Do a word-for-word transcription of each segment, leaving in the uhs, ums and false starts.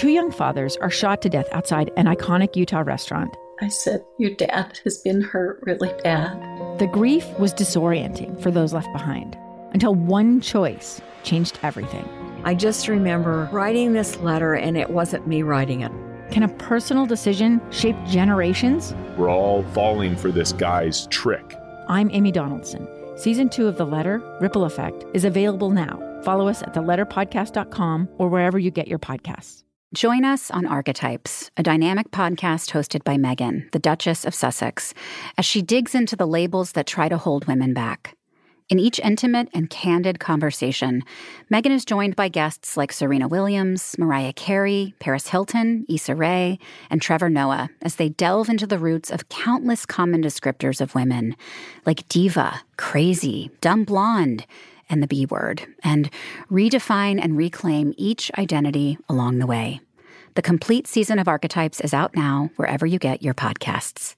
two young fathers are shot to death outside an iconic Utah restaurant. I said, your dad has been hurt really bad. The grief was disorienting for those left behind, until one choice changed everything. I just remember writing this letter, and it wasn't me writing it. Can a personal decision shape generations? We're all falling for this guy's trick. I'm Amy Donaldson. Season two of The Letter, Ripple Effect, is available now. Follow us at the letter podcast dot com or wherever you get your podcasts. Join us on Archetypes, a dynamic podcast hosted by Meghan, the Duchess of Sussex, as she digs into the labels that try to hold women back. In each intimate and candid conversation, Meghan is joined by guests like Serena Williams, Mariah Carey, Paris Hilton, Issa Rae, and Trevor Noah as they delve into the roots of countless common descriptors of women, like diva, crazy, dumb blonde, and the B word, and redefine and reclaim each identity along the way. The complete season of Archetypes is out now wherever you get your podcasts.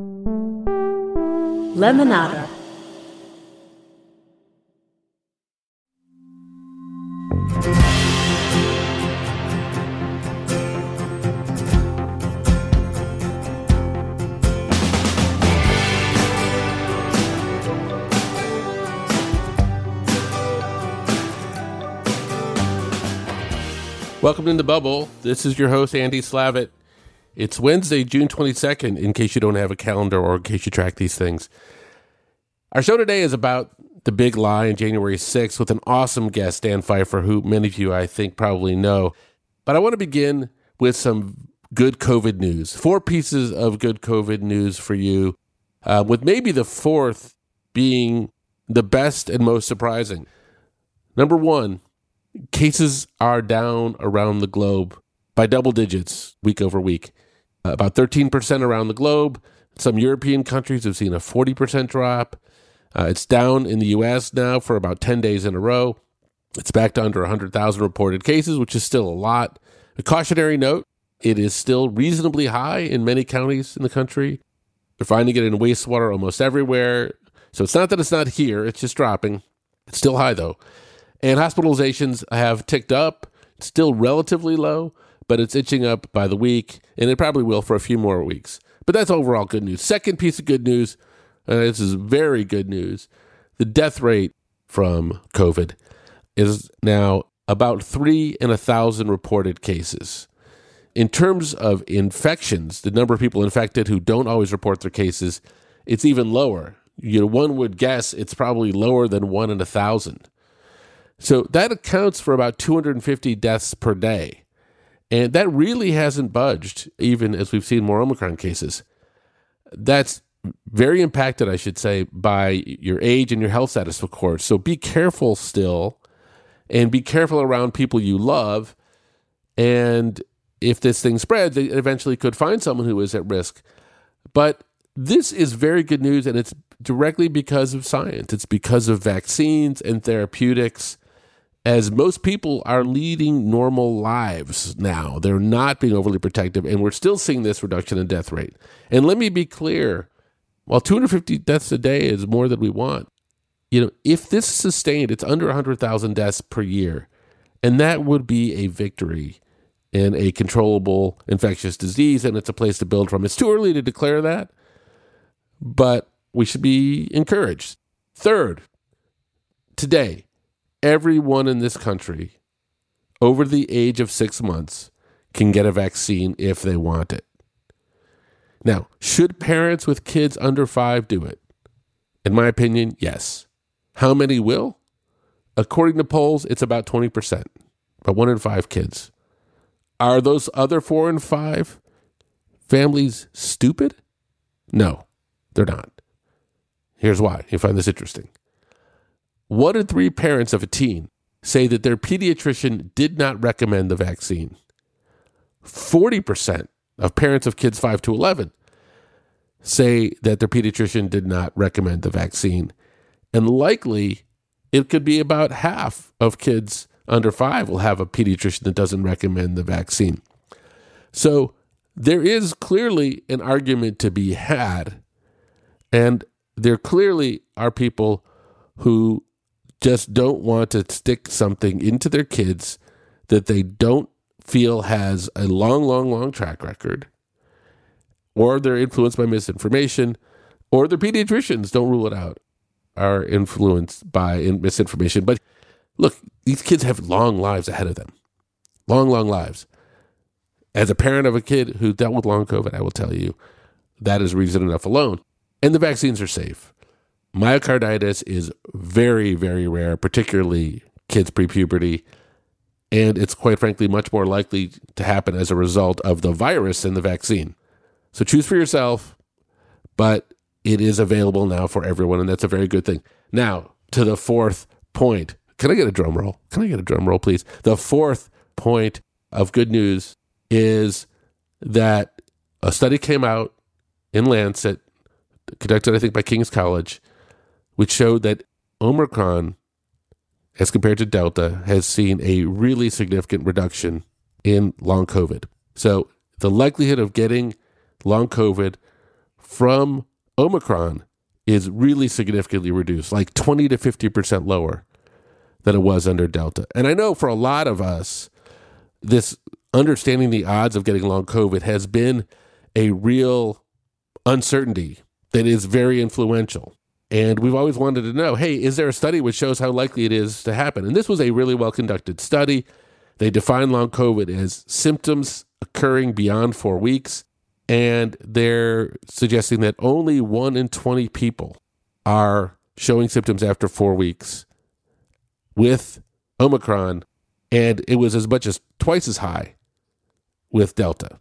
Lemonada. Welcome in the bubble. This is your host, Andy Slavitt. It's Wednesday, June twenty-second, in case you don't have a calendar or in case you track these things. Our show today is about the big lie on January sixth with an awesome guest, Dan Pfeiffer, who many of you, I think, probably know. But I want to begin with some good COVID news. Four pieces of good COVID news for you, uh, with maybe the fourth being the best and most surprising. Number one, cases are down around the globe by double digits week over week. Uh, about thirteen percent around the globe. Some European countries have seen a forty percent drop. Uh, it's down in the U S now for about ten days in a row. It's back to under one hundred thousand reported cases, which is still a lot. A cautionary note, it is still reasonably high in many counties in the country. They're finding it in wastewater almost everywhere. So it's not that it's not here, it's just dropping. It's still high, though. And hospitalizations have ticked up. It's still relatively low, but it's itching up by the week, and it probably will for a few more weeks. But that's overall good news. Second piece of good news, uh, this is very good news. The death rate from COVID is now about three in a thousand reported cases. In terms of infections, the number of people infected who don't always report their cases, it's even lower. You know, one would guess it's probably lower than one in a thousand. So that accounts for about two hundred fifty deaths per day. And that really hasn't budged, even as we've seen more Omicron cases. That's very impacted, I should say, by your age and your health status, of course. So be careful still, and be careful around people you love. And if this thing spreads, they eventually could find someone who is at risk. But this is very good news, and it's directly because of science. It's because of vaccines and therapeutics. As most people are leading normal lives now, they're not being overly protective, and we're still seeing this reduction in death rate. And let me be clear, while two hundred fifty deaths a day is more than we want, you know, if this is sustained, it's under one hundred thousand deaths per year, and that would be a victory in a controllable infectious disease, and it's a place to build from. It's too early to declare that, but we should be encouraged. Third, today, everyone in this country over the age of six months can get a vaccine if they want it. Now, should parents with kids under five do it? In my opinion, yes. How many will? According to polls, it's about twenty percent, about one in five kids. Are those other four and five families stupid? No, they're not. Here's why. You find this interesting. One in three parents of a teen say that their pediatrician did not recommend the vaccine. forty percent of parents of kids five to eleven say that their pediatrician did not recommend the vaccine. And likely, it could be about half of kids under five will have a pediatrician that doesn't recommend the vaccine. So there is clearly an argument to be had. And there clearly are people who just don't want to stick something into their kids that they don't feel has a long, long, long track record, or they're influenced by misinformation, or their pediatricians, don't rule it out, are influenced by misinformation. But look, these kids have long lives ahead of them. Long, long lives. As a parent of a kid who dealt with long COVID, I will tell you, that is reason enough alone. And the vaccines are safe. Myocarditis is very, very rare, particularly kids pre-puberty. And it's quite frankly much more likely to happen as a result of the virus than the vaccine. So choose for yourself, but it is available now for everyone, and that's a very good thing. Now, to the fourth point. Can I get a drum roll? Can I get a drum roll, please? The fourth point of good news is that a study came out in Lancet, conducted, I think, by King's College, which showed that Omicron, as compared to Delta, has seen a really significant reduction in long COVID. So the likelihood of getting long COVID from Omicron is really significantly reduced, like twenty to fifty percent lower than it was under Delta. And I know for a lot of us, this understanding the odds of getting long COVID has been a real uncertainty that is very influential. And we've always wanted to know, hey, is there a study which shows how likely it is to happen? And this was a really well-conducted study. They define long COVID as symptoms occurring beyond four weeks. And they're suggesting that only one in twenty people are showing symptoms after four weeks with Omicron. And it was as much as twice as high with Delta.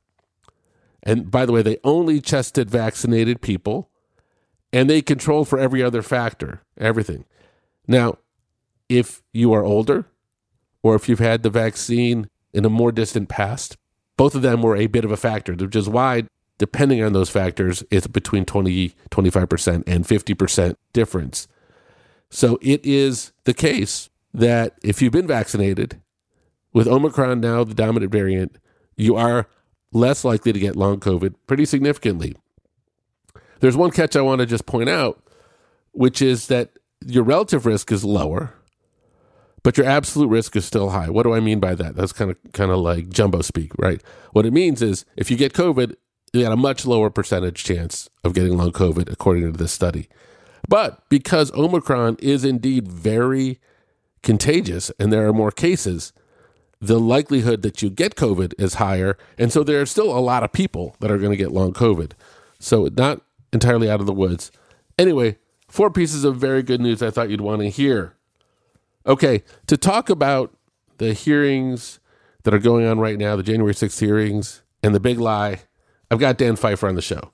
And by the way, they only tested vaccinated people, and they control for every other factor, everything. Now, if you are older, or if you've had the vaccine in a more distant past, both of them were a bit of a factor, which is why, depending on those factors, it's between twenty, twenty-five percent and fifty percent difference. So it is the case that if you've been vaccinated, with Omicron now the dominant variant, you are less likely to get long COVID pretty significantly. There's one catch I want to just point out, which is that your relative risk is lower, but your absolute risk is still high. What do I mean by that? That's kind of kind of like jumbo speak, right? What it means is if you get COVID, you got a much lower percentage chance of getting long COVID, according to this study. But because Omicron is indeed very contagious and there are more cases, the likelihood that you get COVID is higher. And so there are still a lot of people that are going to get long COVID. So not entirely out of the woods. Anyway, four pieces of very good news I thought you'd want to hear. Okay, to talk about the hearings that are going on right now, the January sixth hearings and the big lie, I've got Dan Pfeiffer on the show.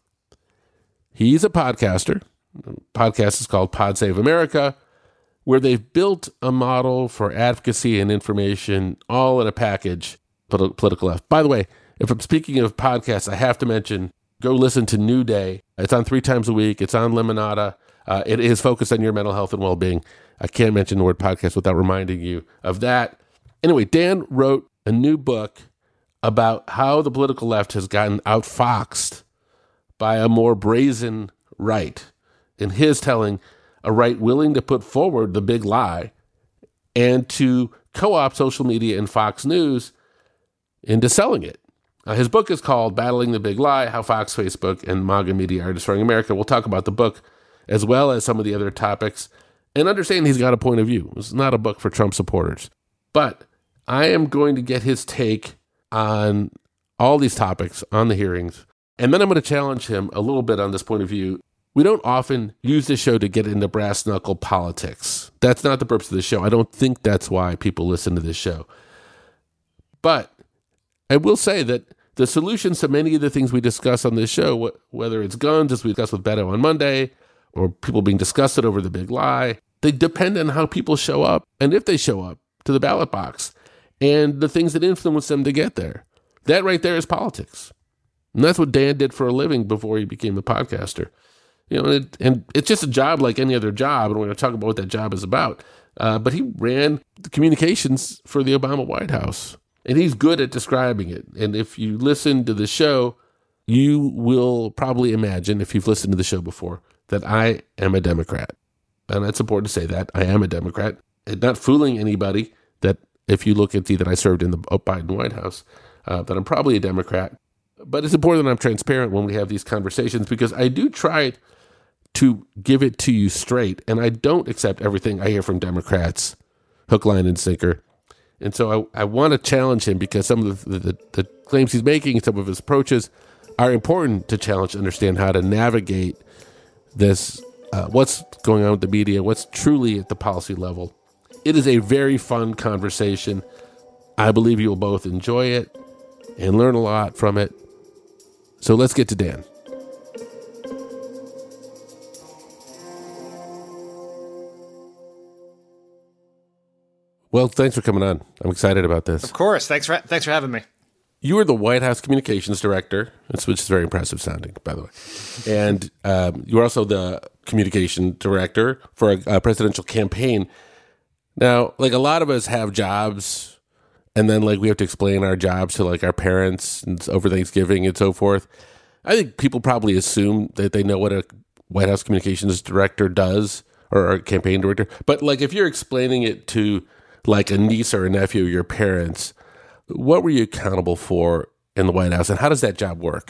He's a podcaster. The podcast is called Pod Save America, where they've built a model for advocacy and information all in a package, political left. By the way, if I'm speaking of podcasts, I have to mention, go listen to New Day. It's on three times a week. It's on Lemonada. Uh, it is focused on your mental health and well-being. I can't mention the word podcast without reminding you of that. Anyway, Dan wrote a new book about how the political left has gotten outfoxed by a more brazen right. In his telling, a right willing to put forward the big lie and to co-opt social media and Fox News into selling it. Uh, his book is called Battling the Big Lie, How Fox, Facebook, and MAGA Media Are Destroying America. We'll talk about the book as well as some of the other topics and understand he's got a point of view. It's not a book for Trump supporters. But I am going to get his take on all these topics on the hearings. And then I'm going to challenge him a little bit on this point of view. We don't often use this show to get into brass knuckle politics. That's not the purpose of the show. I don't think that's why people listen to this show. But I will say that the solutions to many of the things we discuss on this show, whether it's guns, as we discussed with Beto on Monday, or people being disgusted over the big lie, they depend on how people show up and if they show up to the ballot box and the things that influence them to get there. That right there is politics. And that's what Dan did for a living before he became a podcaster. You know, and, it, and it's just a job like any other job, and we're going to talk about what that job is about. Uh, but he ran the communications for the Obama White House, and he's good at describing it. And if you listen to the show, you will probably imagine, if you've listened to the show before, that I am a Democrat. And it's important to say that. I am a Democrat. And not fooling anybody that if you look and see that I served in the Biden White House. uh, that I'm probably a Democrat. But it's important that I'm transparent when we have these conversations, because I do try to give it to you straight, and I don't accept everything I hear from Democrats, hook, line, and sinker. And so I, I want to challenge him, because some of the, the, the claims he's making, some of his approaches are important to challenge, to understand how to navigate this, uh, what's going on with the media, what's truly at the policy level. It is a very fun conversation. I believe you will both enjoy it and learn a lot from it. So let's get to Dan. Well, thanks for coming on. I'm excited about this. Of course. Thanks for thanks for having me. You were the White House communications director, which is very impressive sounding, by the way. And um, you were also the communication director for a, a presidential campaign. Now, like, a lot of us have jobs, and then like we have to explain our jobs to like our parents and over Thanksgiving and so forth. I think people probably assume that they know what a White House communications director does, or a campaign director. But like, if you're explaining it to like a niece or a nephew of your parents, what were you accountable for in the White House, and how does that job work?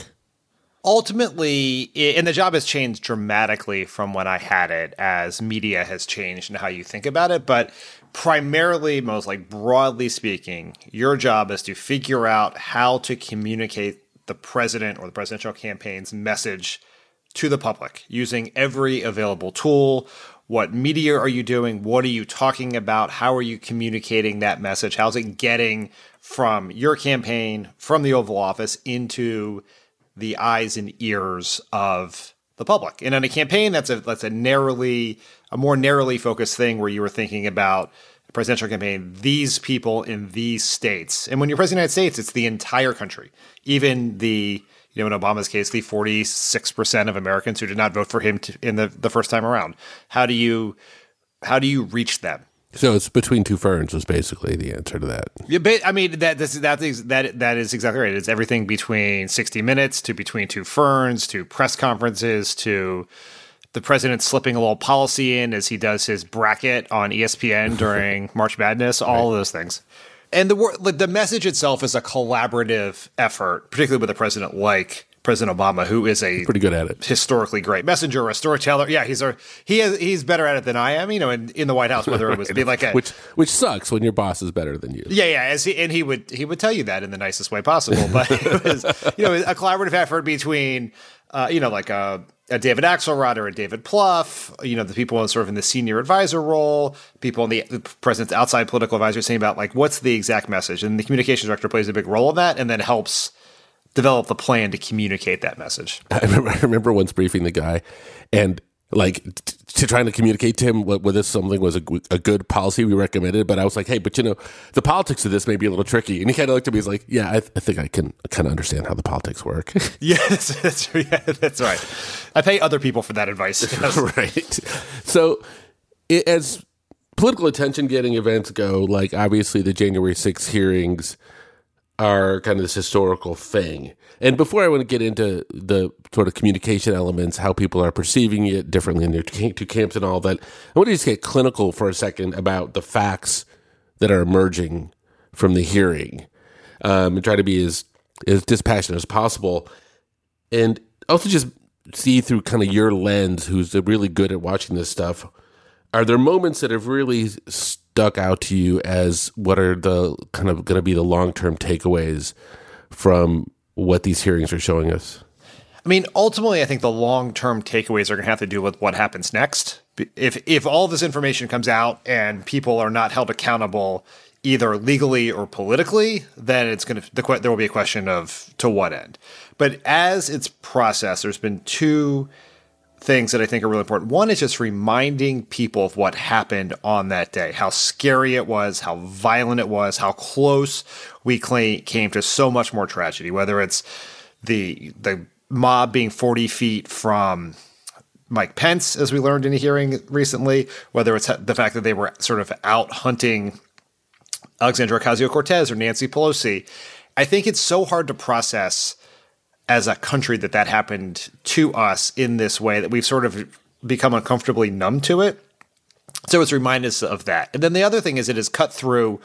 Ultimately, and the job has changed dramatically from when I had it, as media has changed and how you think about it. But primarily, most like broadly speaking, your job is to figure out how to communicate the president or the presidential campaign's message to the public using every available tool. What media are you doing? What are you talking about? How are you communicating that message? How's it getting from your campaign, from the Oval Office, into the eyes and ears of the public? And in a campaign, that's a that's a narrowly, a more narrowly focused thing, where you were thinking about a presidential campaign, these people in these states. And when you're president of the United States, it's the entire country, even the, you know, in Obama's case, the forty-six percent of Americans who did not vote for him to, in the, the first time around. How do you how do you reach them? So it's between two ferns was basically the answer to that. Yeah, but I mean, that this, that is that that is exactly right. It's everything between sixty minutes to between two ferns to press conferences to the president slipping a little policy in as he does his bracket on E S P N during March Madness. All right. Of those things. And the like, the message itself is a collaborative effort, particularly with a president like President Obama, who is a pretty good at it, historically great messenger, a storyteller. Yeah, he's a, he has, he's better at it than I am. You know, in, in the White House, whether it was be like a which which sucks when your boss is better than you. Yeah, yeah, as he, and he would he would tell you that in the nicest way possible. But it was, you know, a collaborative effort between uh, you know, like a, a David Axelrod or a David Plouffe, you know, the people sort of in the senior advisor role, people in the, the president's outside political advisor, saying about like what's the exact message, and the communications director plays a big role in that, and then helps develop the plan to communicate that message. I remember, I remember once briefing the guy, and like t- to trying to communicate to him whether something was a, a good policy we recommended. But I was like, hey, but you know, the politics of this may be a little tricky. And he kind of looked at me, he's like, yeah, I, th- I think I can kind of understand how the politics work. Yeah, that's, that's, yeah, that's right. I pay other people for that advice. Yes. Right. So it, as political attention getting events go, like obviously the January sixth hearings are kind of this historical thing. And before I want to get into the sort of communication elements, how people are perceiving it differently in their two camps and all that, I want to just get clinical for a second about the facts that are emerging from the hearing, um, and try to be as, as dispassionate as possible. And also just see through kind of your lens, who's really good at watching this stuff. Are there moments that have really stuck out to you as what are the kind of going to be the long-term takeaways from what these hearings are showing us? I mean, ultimately, I think the long-term takeaways are going to have to do with what happens next. If if all this information comes out and people are not held accountable either legally or politically, then it's going to the, there will be a question of to what end. But as it's processed, there's been two things that I think are really important. One is just reminding people of what happened on that day, how scary it was, how violent it was, how close we claim, came to so much more tragedy, whether it's the the mob being forty feet from Mike Pence, as we learned in a hearing recently, whether it's the fact that they were sort of out hunting Alexandria Ocasio-Cortez or Nancy Pelosi. I think it's so hard to process as a country that that happened to us in this way, that we've sort of become uncomfortably numb to it. So it's reminded us of that. And then the other thing is it has cut through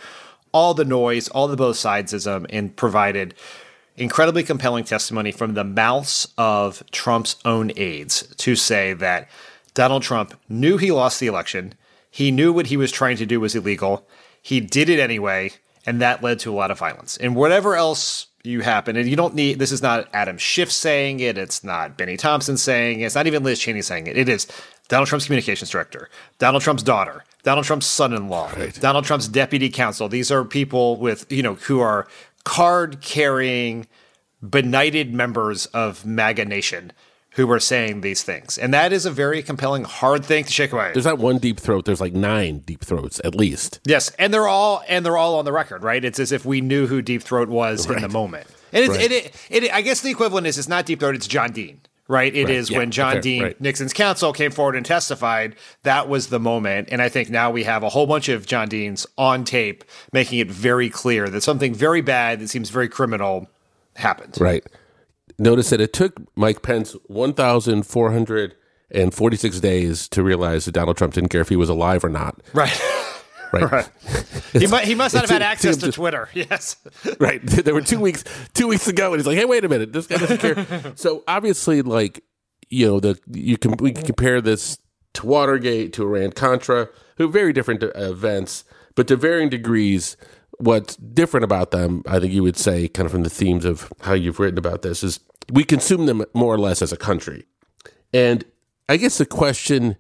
all the noise, all the both sidesism, and provided incredibly compelling testimony from the mouths of Trump's own aides to say that Donald Trump knew he lost the election. He knew what he was trying to do was illegal. He did it anyway, and that led to a lot of violence. And whatever else you happen, and you don't need, this is not Adam Schiff saying it, it's not Benny Thompson saying it, it's not even Liz Cheney saying it. It is Donald Trump's communications director, Donald Trump's daughter, Donald Trump's son-in-law, right. Donald Trump's deputy counsel. These are people with, you know, who are card-carrying, benighted members of MAGA Nation who are saying these things. And that is a very compelling, hard thing to shake away. There's not one deep throat. There's like nine deep throats at least. Yes, and they're all and they're all on the record, right? It's as if we knew who Deep Throat was right. in the moment. And it's, right. it, it, it, I guess the equivalent is it's not Deep Throat, it's John Dean, right? It right. is yeah, when John okay. Dean, right. Nixon's counsel, came forward and testified. That was the moment. And I think now we have a whole bunch of John Deans on tape making it very clear that something very bad that seems very criminal happened. Right. Notice that it took Mike Pence one thousand four hundred forty-six days to realize that Donald Trump didn't care if he was alive or not. Right. Right. right. He might he must not have had access to Twitter. Yes. Right. There were two weeks two weeks ago, and he's like, "Hey, wait a minute, this guy doesn't care." So obviously, like you know, the you can we can compare this to Watergate, to Iran Contra, who are very different events, but to varying degrees. What's different about them, I think you would say, kind of from the themes of how you've written about this, is we consume them more or less as a country. And I guess the question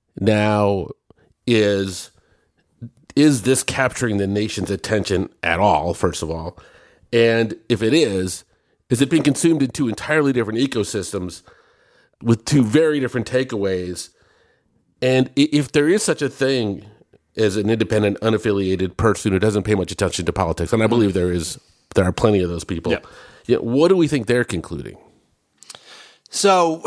now is, is this capturing the nation's attention at all, first of all? And if it is, is it being consumed in two entirely different ecosystems with two very different takeaways? And if there is such a thing as an independent, unaffiliated person who doesn't pay much attention to politics, and I believe there is, there are plenty of those people. Yeah. Yeah, what do we think they're concluding? So,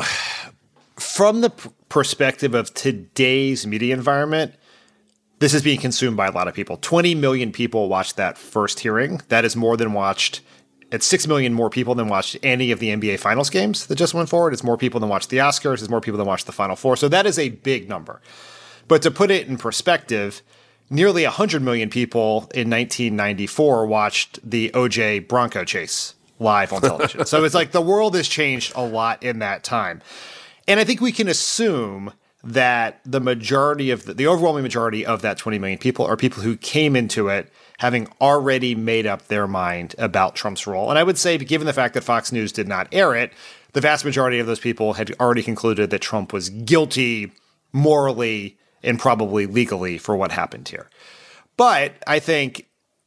from the p- perspective of today's media environment, this is being consumed by a lot of people. twenty million people watched that first hearing. That is more than watched. It's six million more people than watched any of the N B A Finals games that just went forward. It's more people than watched the Oscars. It's more people than watched the Final Four. So that is a big number. But to put it in perspective, nearly one hundred million people in nineteen ninety-four watched the O J Bronco chase live on television. So it's like the world has changed a lot in that time. And I think we can assume that the majority of the, the overwhelming majority of that twenty million people are people who came into it having already made up their mind about Trump's role. And I would say, given the fact that Fox News did not air it, the vast majority of those people had already concluded that Trump was guilty morally and probably legally for what happened here. But I think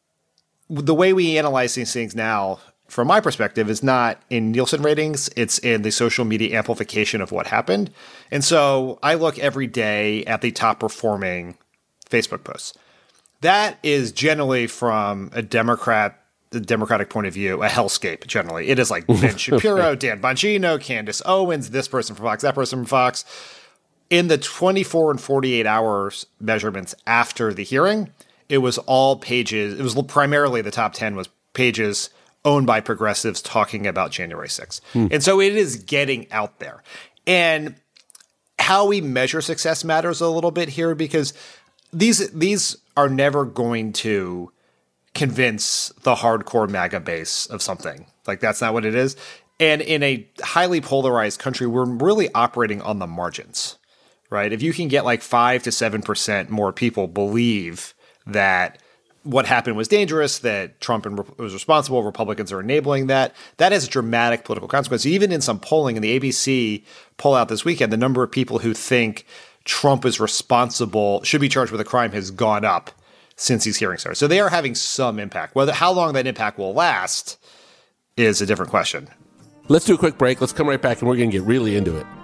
the way we analyze these things now, from my perspective, is not in Nielsen ratings. It's in the social media amplification of what happened. And so I look every day at the top performing Facebook posts. That is generally from a Democrat, the Democratic point of view, a hellscape generally. It is like Ben Shapiro, Dan Bongino, Candace Owens, this person from Fox, that person from Fox. In the twenty-four and forty-eight hours measurements after the hearing, it was all pages. It was primarily the top ten was pages owned by progressives talking about January sixth. Hmm. And so it is getting out there. And how we measure success matters a little bit here, because these these are never going to convince the hardcore MAGA base of something. Like, that's not what it is. And in a highly polarized country, we're really operating on the margins. Right? If you can get like five to seven percent more people believe that what happened was dangerous, that Trump was responsible, Republicans are enabling that, that has a dramatic political consequence. Even in some polling, in the A B C poll out this weekend, the number of people who think Trump is responsible, should be charged with a crime, has gone up since these hearings started. So they are having some impact. Whether how long that impact will last is a different question. Let's do a quick break. Let's come right back, and we're going to get really into it.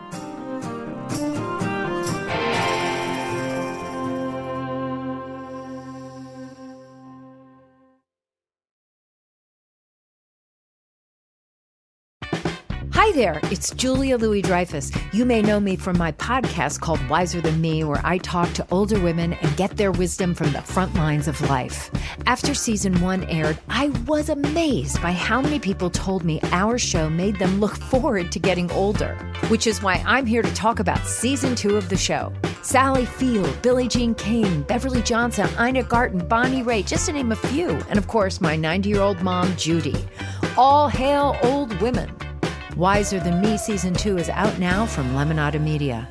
Hi there, it's Julia Louis-Dreyfus. You may know me from my podcast called Wiser Than Me, where I talk to older women and get their wisdom from the front lines of life. After season one aired, I was amazed by how many people told me our show made them look forward to getting older, which is why I'm here to talk about season two of the show. Sally Field, Billie Jean King, Beverly Johnson, Ina Garten, Bonnie Raitt, just to name a few. And of course, my ninety-year-old mom, Judy. All hail old women. Wiser Than Me Season two is out now from Lemonada Media.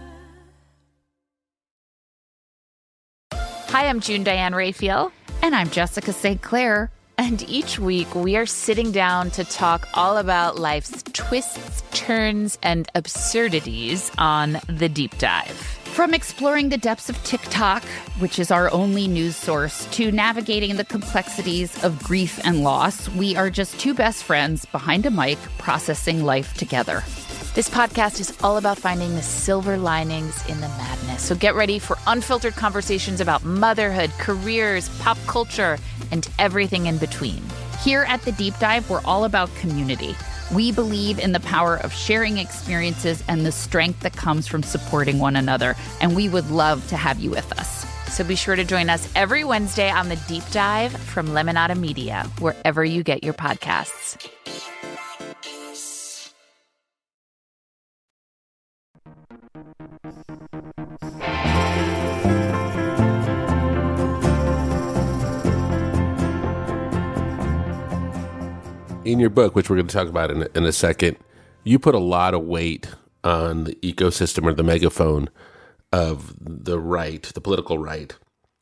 Hi, I'm June Diane Raphael. And I'm Jessica Saint Clair. And each week we are sitting down to talk all about life's twists, turns, and absurdities on The Deep Dive. From exploring the depths of TikTok, which is our only news source, to navigating the complexities of grief and loss, we are just two best friends behind a mic processing life together. This podcast is all about finding the silver linings in the madness. So get ready for unfiltered conversations about motherhood, careers, pop culture, and everything in between. Here at The Deep Dive, we're all about community. We believe in the power of sharing experiences and the strength that comes from supporting one another, and we would love to have you with us. So be sure to join us every Wednesday on The Deep Dive from Lemonada Media, wherever you get your podcasts. In your book, which we're going to talk about in a, in a second, you put a lot of weight on the ecosystem or the megaphone of the right, the political right.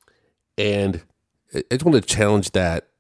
And I just want to challenge that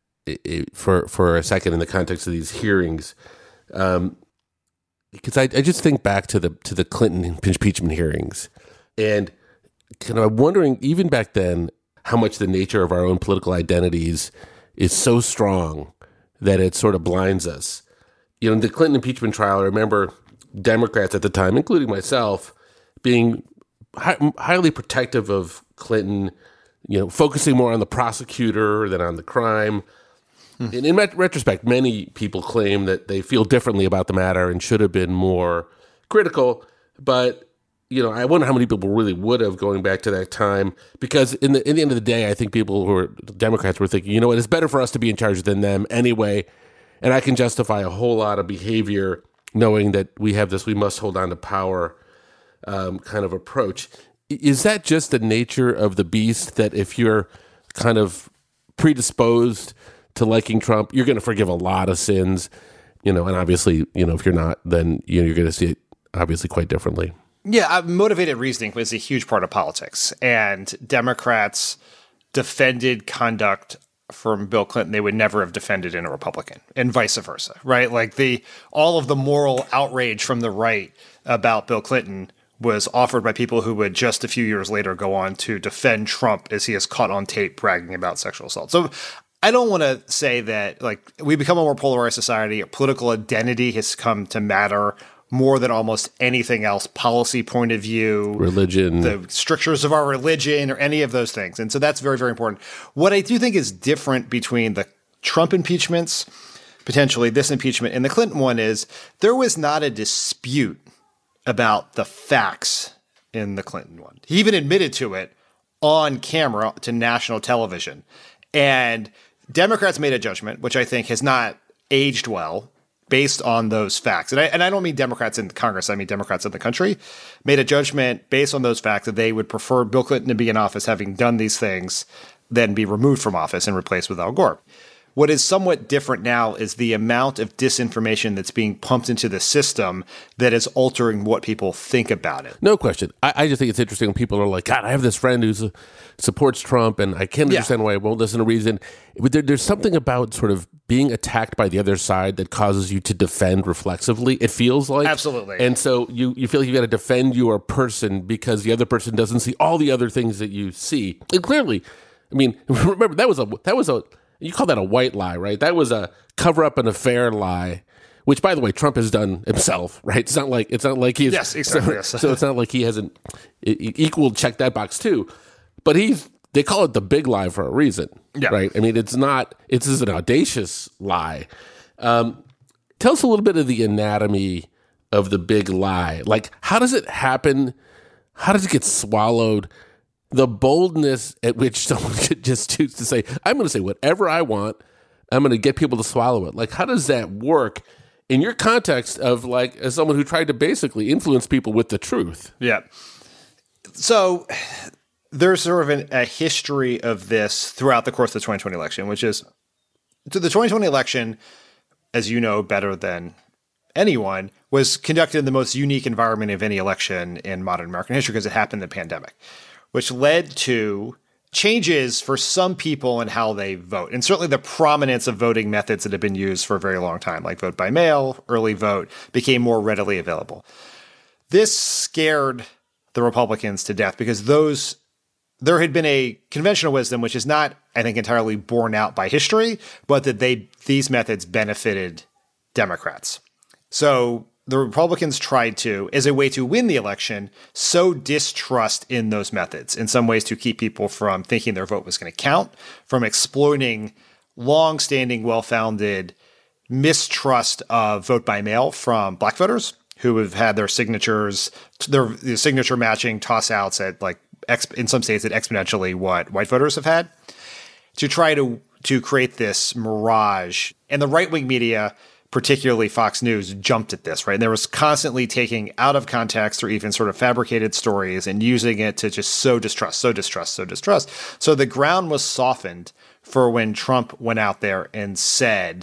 for for a second in the context of these hearings. Um, because I, I just think back to the to the Clinton impeachment hearings. And kind of I'm wondering, even back then, how much the nature of our own political identities is so strong that it sort of blinds us. You know, in the Clinton impeachment trial, I remember Democrats at the time, including myself, being hi- highly protective of Clinton, you know, focusing more on the prosecutor than on the crime. Hmm. And in ret- retrospect, many people claim that they feel differently about the matter and should have been more critical. But, you know, I wonder how many people really would have going back to that time, because in the in the end of the day, I think people who are Democrats were thinking, you know what, it's better for us to be in charge than them anyway. And I can justify a whole lot of behavior knowing that we have this, we must hold on to power um, kind of approach. Is that just the nature of the beast, that if you're kind of predisposed to liking Trump, you're going to forgive a lot of sins, you know, and obviously, you know, if you're not, then you know, you're going to see it obviously quite differently. Yeah, motivated reasoning was a huge part of politics, and Democrats defended conduct from Bill Clinton they would never have defended in a Republican, and vice versa, right? Like the all of the moral outrage from the right about Bill Clinton was offered by people who would just a few years later go on to defend Trump as he is caught on tape bragging about sexual assault. So I don't want to say that like we become a more polarized society, political identity has come to matter more than almost anything else, policy point of view, religion, the strictures of our religion, or any of those things. And so that's very, very important. What I do think is different between the Trump impeachments, potentially this impeachment, and the Clinton one is there was not a dispute about the facts in the Clinton one. He even admitted to it on camera to national television. And Democrats made a judgment, which I think has not aged well, based on those facts. And I, and I don't mean Democrats in Congress, I mean Democrats in the country, made a judgment based on those facts that they would prefer Bill Clinton to be in office having done these things than be removed from office and replaced with Al Gore. What is somewhat different now is the amount of disinformation that's being pumped into the system that is altering what people think about it. No question. I, I just think it's interesting when people are like, God, I have this friend who supports Trump, and I can't understand yeah. why I won't listen to reason. But there, there's something about sort of being attacked by the other side that causes you to defend reflexively, it feels like. Absolutely. And so you, you feel like you got to defend your person because the other person doesn't see all the other things that you see. And clearly, I mean, remember, that was a that was a you call that a white lie, right? That was a cover up an affair lie, which, by the way, Trump has done himself, right? It's not like it's not like he's yes, exactly. So, yes. so it's not like he hasn't equal checked that box too, but he's they call it the big lie for a reason, yeah. right? I mean, it's not it's an audacious lie. Um, tell us a little bit of the anatomy of the big lie. Like, how does it happen? How does it get swallowed? The boldness at which someone could just choose to say, I'm going to say whatever I want. I'm going to get people to swallow it. Like, how does that work in your context of, like, as someone who tried to basically influence people with the truth? Yeah. So there's sort of an, a history of this throughout the course of the twenty twenty election, which is so the twenty twenty election, as you know better than anyone, was conducted in the most unique environment of any election in modern American history because it happened in the pandemic, which led to changes for some people in how they vote. And certainly the prominence of voting methods that have been used for a very long time, like vote by mail, early vote, became more readily available. This scared the Republicans to death because those there had been a conventional wisdom, which is not, I think, entirely borne out by history, but that they these methods benefited Democrats. So the Republicans tried to, as a way to win the election, sow distrust in those methods, in some ways to keep people from thinking their vote was going to count, from exploiting long-standing, well-founded mistrust of vote by mail from black voters who have had their signatures, their, their signature matching toss-outs at like, exp- in some states, at exponentially what white voters have had, to try to, to create this mirage. And the right-wing media, particularly Fox News, jumped at this, right? And there was constantly taking out of context or even sort of fabricated stories and using it to just sow distrust, sow distrust, sow distrust. So the ground was softened for when Trump went out there and said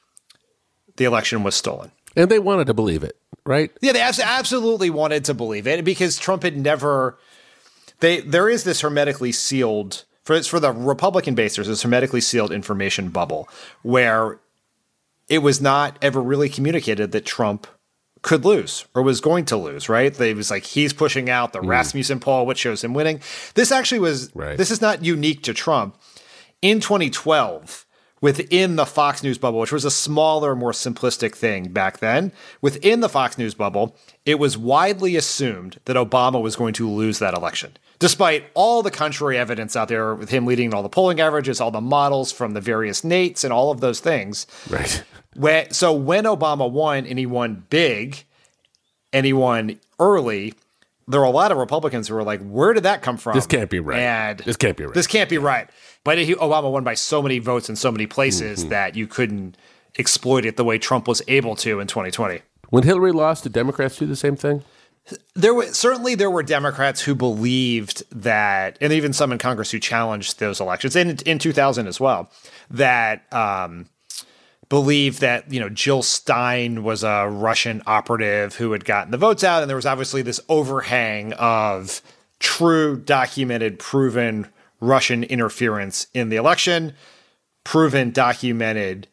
the election was stolen. And they wanted to believe it, right? Yeah, they absolutely wanted to believe it because Trump had never – they there is this hermetically sealed – for for the Republican base, there's this hermetically sealed information bubble where – it was not ever really communicated that Trump could lose or was going to lose, right? It was like he's pushing out the mm. Rasmussen poll, which shows him winning. This actually was, right. This is not unique to Trump. In twenty twelve, within the Fox News bubble, which was a smaller, more simplistic thing back then, within the Fox News bubble, it was widely assumed that Obama was going to lose that election. Despite all the contrary evidence out there with him leading all the polling averages, all the models from the various Nates and all of those things. Right. When, so when Obama won and he won big and he won early, there were a lot of Republicans who were like, where did that come from? This can't be right. And this can't be right. This can't be right. But he, Obama won by so many votes in so many places mm-hmm. that you couldn't exploit it the way Trump was able to in twenty twenty. When Hillary lost, did Democrats do the same thing? There were certainly there were Democrats who believed that, and even some in Congress who challenged those elections, and in two thousand as well, that um, believed that, you know, Jill Stein was a Russian operative who had gotten the votes out, and there was obviously this overhang of true, documented, proven Russian interference in the election, proven, documented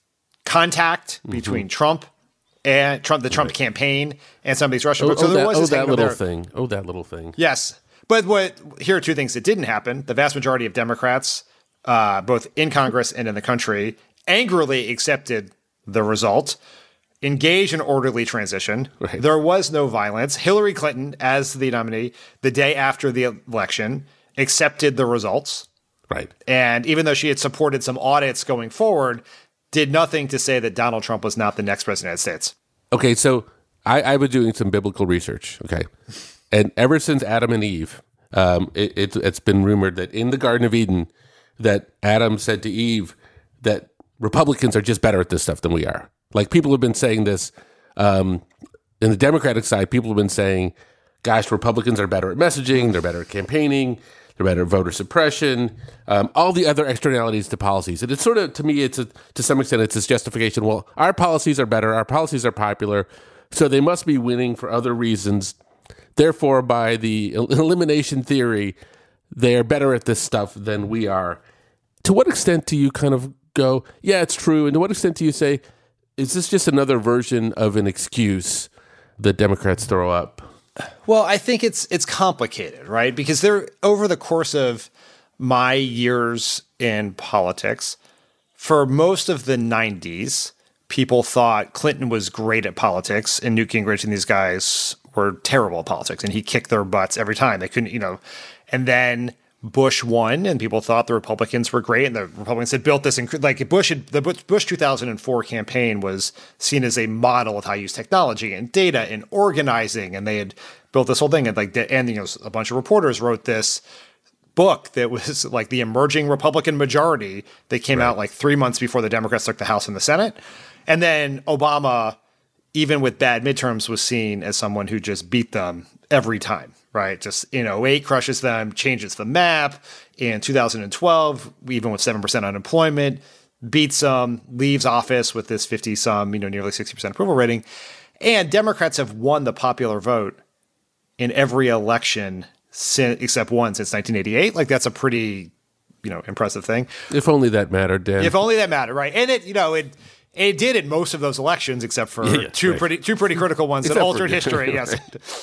contact mm-hmm. between Trump and Trump, the Trump right. campaign, and some of these Russian oh, folks. So oh, there that, was oh, this that little there. thing. Oh, that little thing. Yes. But what here are two things that didn't happen. The vast majority of Democrats, uh, both in Congress and in the country, angrily accepted the result, engaged in orderly transition. Right. There was no violence. Hillary Clinton, as the nominee, the day after the election, accepted the results. Right. And even though she had supported some audits going forward, did nothing to say that Donald Trump was not the next president of the United States. Okay, so I, I was doing some biblical research, okay? And ever since Adam and Eve, um, it, it, it's been rumored that in the Garden of Eden, that Adam said to Eve that Republicans are just better at this stuff than we are. Like, people have been saying this. Um, in the Democratic side, people have been saying, gosh, Republicans are better at messaging, they're better at campaigning, they're better at voter suppression, um, all the other externalities to policies. And it's sort of, to me, it's a, to some extent, it's this justification. Well, our policies are better, our policies are popular, so they must be winning for other reasons. Therefore, by the elimination theory, they are better at this stuff than we are. To what extent do you kind of go, yeah, it's true, and to what extent do you say, is this just another version of an excuse that Democrats throw up? Well, I think it's it's complicated, right? Because there, over the course of my years in politics, for most of the nineties, people thought Clinton was great at politics and Newt Gingrich and these guys were terrible at politics, and he kicked their butts every time. They couldn't, you know, and then Bush won, and people thought the Republicans were great, and the Republicans had built this. Inc- like Bush, had, the Bush two thousand four campaign was seen as a model of how to use technology and data and organizing, and they had built this whole thing. And like, and you know, a bunch of reporters wrote this book that was like the emerging Republican majority that came right. out like three months before the Democrats took the House and the Senate, and then Obama even with bad midterms, was seen as someone who just beat them every time, right? Just in oh eight crushes them, changes the map. In two thousand twelve, even with seven percent unemployment, beats them, leaves office with this fifty-some, you know, nearly sixty percent approval rating. And Democrats have won the popular vote in every election since, except one since nineteen eighty-eight. Like, that's a pretty, you know, impressive thing. If only that mattered, Dan. If only that mattered, right? And it, you know, it it did in most of those elections, except for yeah, two right. pretty two pretty critical ones that altered for, history. Yes.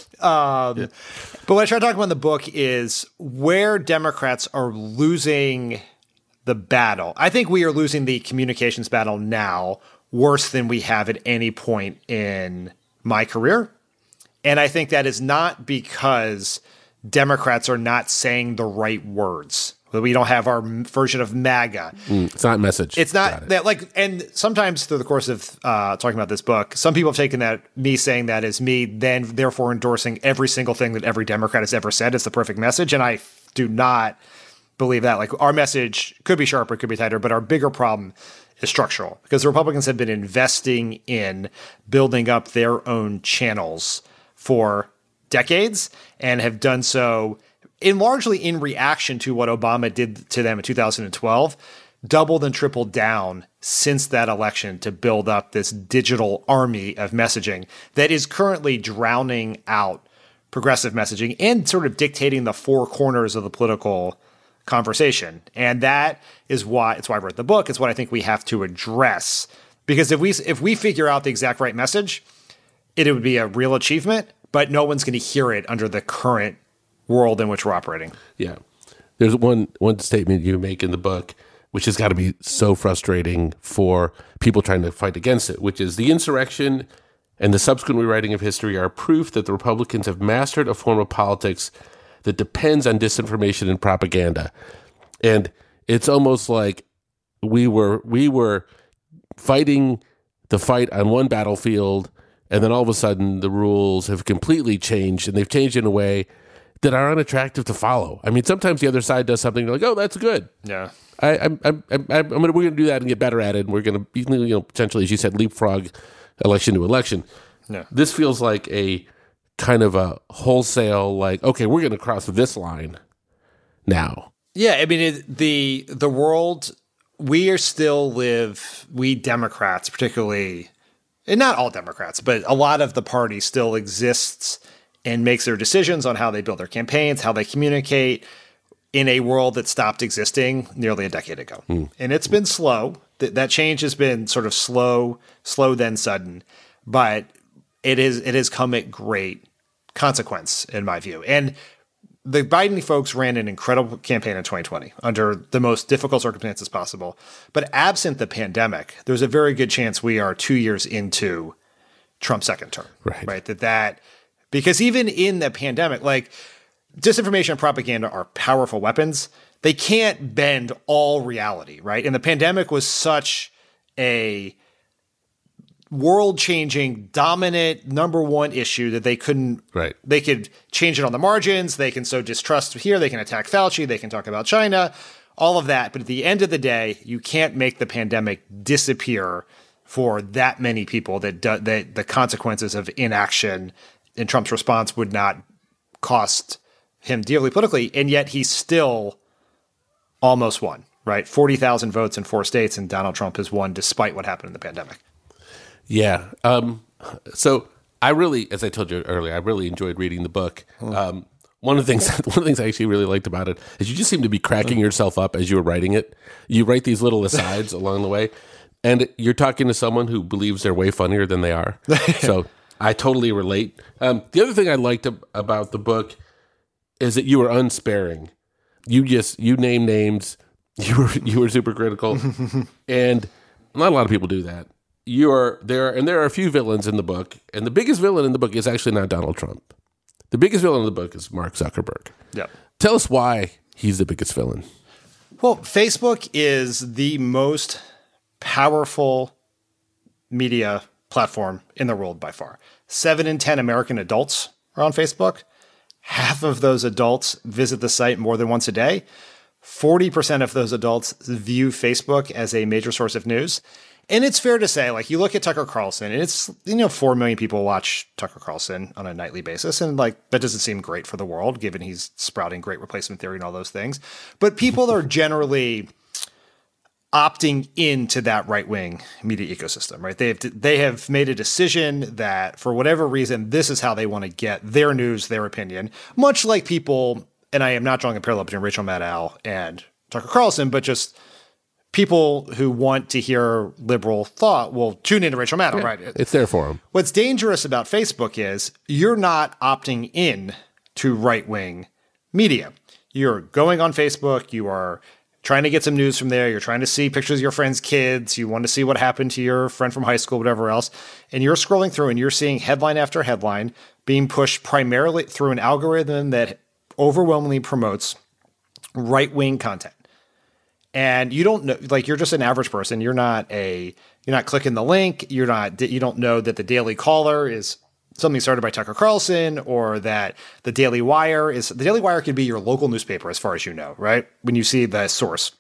Um, yeah. But what I try to talk about in the book is where Democrats are losing the battle. I think we are losing the communications battle now worse than we have at any point in my career. And I think that is not because Democrats are not saying the right words. We don't have our version of MAGA. Mm, it's not message. It's not it. that like, and sometimes through the course of uh, talking about this book, some people have taken that, me saying that as me then therefore endorsing every single thing that every Democrat has ever said is the perfect message. And I do not believe that. Like, our message could be sharper, could be tighter, but our bigger problem is structural because the Republicans have been investing in building up their own channels for decades and have done so in largely in reaction to what Obama did to them in two thousand twelve, doubled and tripled down since that election to build up this digital army of messaging that is currently drowning out progressive messaging and sort of dictating the four corners of the political conversation. And that is why it's why I wrote the book. It's what I think we have to address. Because if we if we figure out the exact right message, it, it would be a real achievement, but no one's going to hear it under the current world in which we're operating. Yeah. There's one one statement you make in the book, which has got to be so frustrating for people trying to fight against it, which is the insurrection and the subsequent rewriting of history are proof that the Republicans have mastered a form of politics that depends on disinformation and propaganda. And it's almost like we were we were fighting the fight on one battlefield, and then all of a sudden the rules have completely changed, and they've changed in a way that are unattractive to follow. I mean, sometimes the other side does something you're like, oh, that's good. Yeah, I, I'm, I'm, I'm, I'm gonna, we're going to do that and get better at it, and we're going to, you know, potentially, as you said, leapfrog election to election. Yeah, this feels like a kind of a wholesale, like, okay, we're going to cross this line now. Yeah, I mean, it, the the world we are still live. We Democrats, particularly, and not all Democrats, but a lot of the party still exists and makes their decisions on how they build their campaigns, how they communicate in a world that stopped existing nearly a decade ago. Mm. And it's been slow. Th- that change has been sort of slow, slow then sudden, but it is it has come at great consequence, in my view. And the Biden folks ran an incredible campaign in twenty twenty under the most difficult circumstances possible. But absent the pandemic, there's a very good chance we are two years into Trump's second term. Right. Right. That that Because even in the pandemic, like, disinformation and propaganda are powerful weapons. They can't bend all reality, right? And the pandemic was such a world-changing, dominant, number one issue that they couldn't, right. They could change it on the margins. They can sow distrust here. They can attack Fauci. They can talk about China, all of that. But at the end of the day, you can't make the pandemic disappear for that many people that, do, that the consequences of inaction and Trump's response would not cost him dearly politically, and yet he still almost won, right? forty thousand votes in four states, and Donald Trump has won despite what happened in the pandemic. Yeah. Um, so I really, as I told you earlier, I really enjoyed reading the book. Hmm. Um, one of the things, one of the things I actually really liked about it is you just seem to be cracking yourself up as you were writing it. You write these little asides along the way, and you're talking to someone who believes they're way funnier than they are. So I totally relate. Um, the other thing I liked ab- about the book is that you were unsparing. You just you name names. You were you were super critical, and not a lot of people do that. You are there, and there are a few villains in the book, and the biggest villain in the book is actually not Donald Trump. The biggest villain in the book is Mark Zuckerberg. Yeah, tell us why he's the biggest villain. Well, Facebook is the most powerful media platform in the world by far. Seven in ten American adults are on Facebook. Half of those adults visit the site more than once a day. forty percent of those adults view Facebook as a major source of news. And it's fair to say, like, you look at Tucker Carlson, and it's, you know, four million people watch Tucker Carlson on a nightly basis. And, like, that doesn't seem great for the world, given he's sprouting great replacement theory and all those things. But people are generally opting into that right-wing media ecosystem, right? They have, they have made a decision that, for whatever reason, this is how they want to get their news, their opinion. Much like people, and I am not drawing a parallel between Rachel Maddow and Tucker Carlson, but just people who want to hear liberal thought will tune into Rachel Maddow, yeah, right? It's there for them. What's dangerous about Facebook is you're not opting in to right-wing media. You're going on Facebook. You are trying to get some news from there. You're trying to see pictures of your friends' kids. You want to see what happened to your friend from high school, whatever else. And you're scrolling through and you're seeing headline after headline being pushed primarily through an algorithm that overwhelmingly promotes right-wing content. And you don't know, like, you're just an average person. You're not a, you're not clicking the link. You're not, you don't know that the Daily Caller is something started by Tucker Carlson, or that the Daily Wire is, the Daily Wire could be your local newspaper as far as you know, right? When you see the source.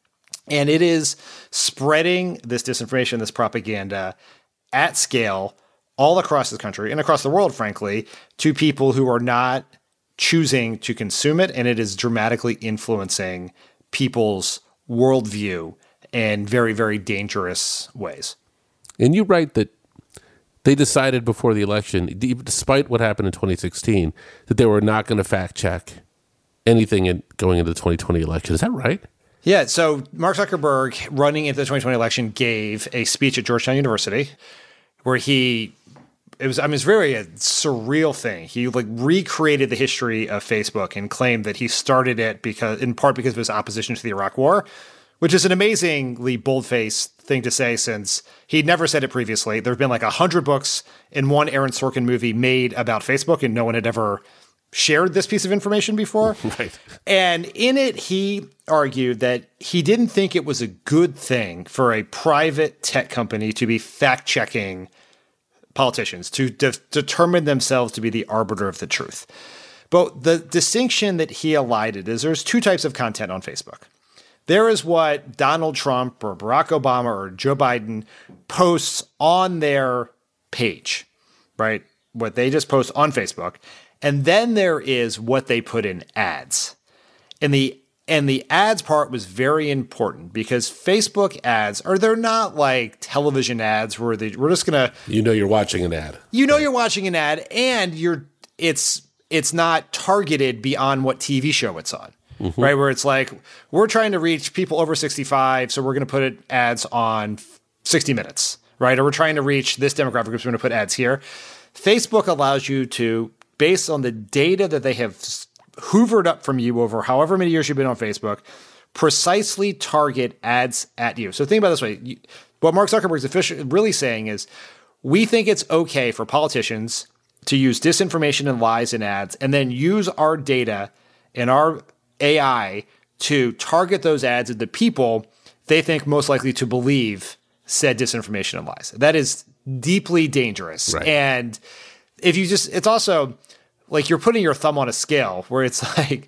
And it is spreading this disinformation, this propaganda at scale all across the country and across the world, frankly, to people who are not choosing to consume it. And it is dramatically influencing people's worldview in very, very dangerous ways. And you write that they decided before the election, despite what happened in twenty sixteen, that they were not going to fact check anything in, going into the twenty twenty election. Is that right? Yeah. So Mark Zuckerberg, running into the twenty twenty election, gave a speech at Georgetown University where he, it was, I mean, it's very a surreal thing. He like recreated the history of Facebook and claimed that he started it because, in part because of his opposition to the Iraq War, which is an amazingly bold-faced thing to say since he'd never said it previously. There have been like a hundred books and one Aaron Sorkin movie made about Facebook, and no one had ever shared this piece of information before. Right. And in it, he argued that he didn't think it was a good thing for a private tech company to be fact-checking politicians, to de- determine themselves to be the arbiter of the truth. But the distinction that he elided is there's two types of content on Facebook. There is what Donald Trump or Barack Obama or Joe Biden posts on their page, right? What they just post on Facebook. And then there is what they put in ads. And the And the ads part was very important because Facebook ads are, they're not like television ads where they, we're just going to, you know, you're watching an ad, you know, you're watching an ad and you're, it's, it's not targeted beyond what T V show it's on, mm-hmm. right? Where it's like, we're trying to reach people over sixty-five. So we're going to put it ads on sixty minutes, right? Or we're trying to reach this demographic group. So we're going to put ads here. Facebook allows you to, based on the data that they have hoovered up from you over however many years you've been on Facebook, precisely target ads at you. So think about it this way. You, what Mark Zuckerberg's officially really saying is, we think it's okay for politicians to use disinformation and lies in ads and then use our data and our A I to target those ads at the people they think most likely to believe said disinformation and lies. That is deeply dangerous. Right. And if you just, it's also like you're putting your thumb on a scale where it's like,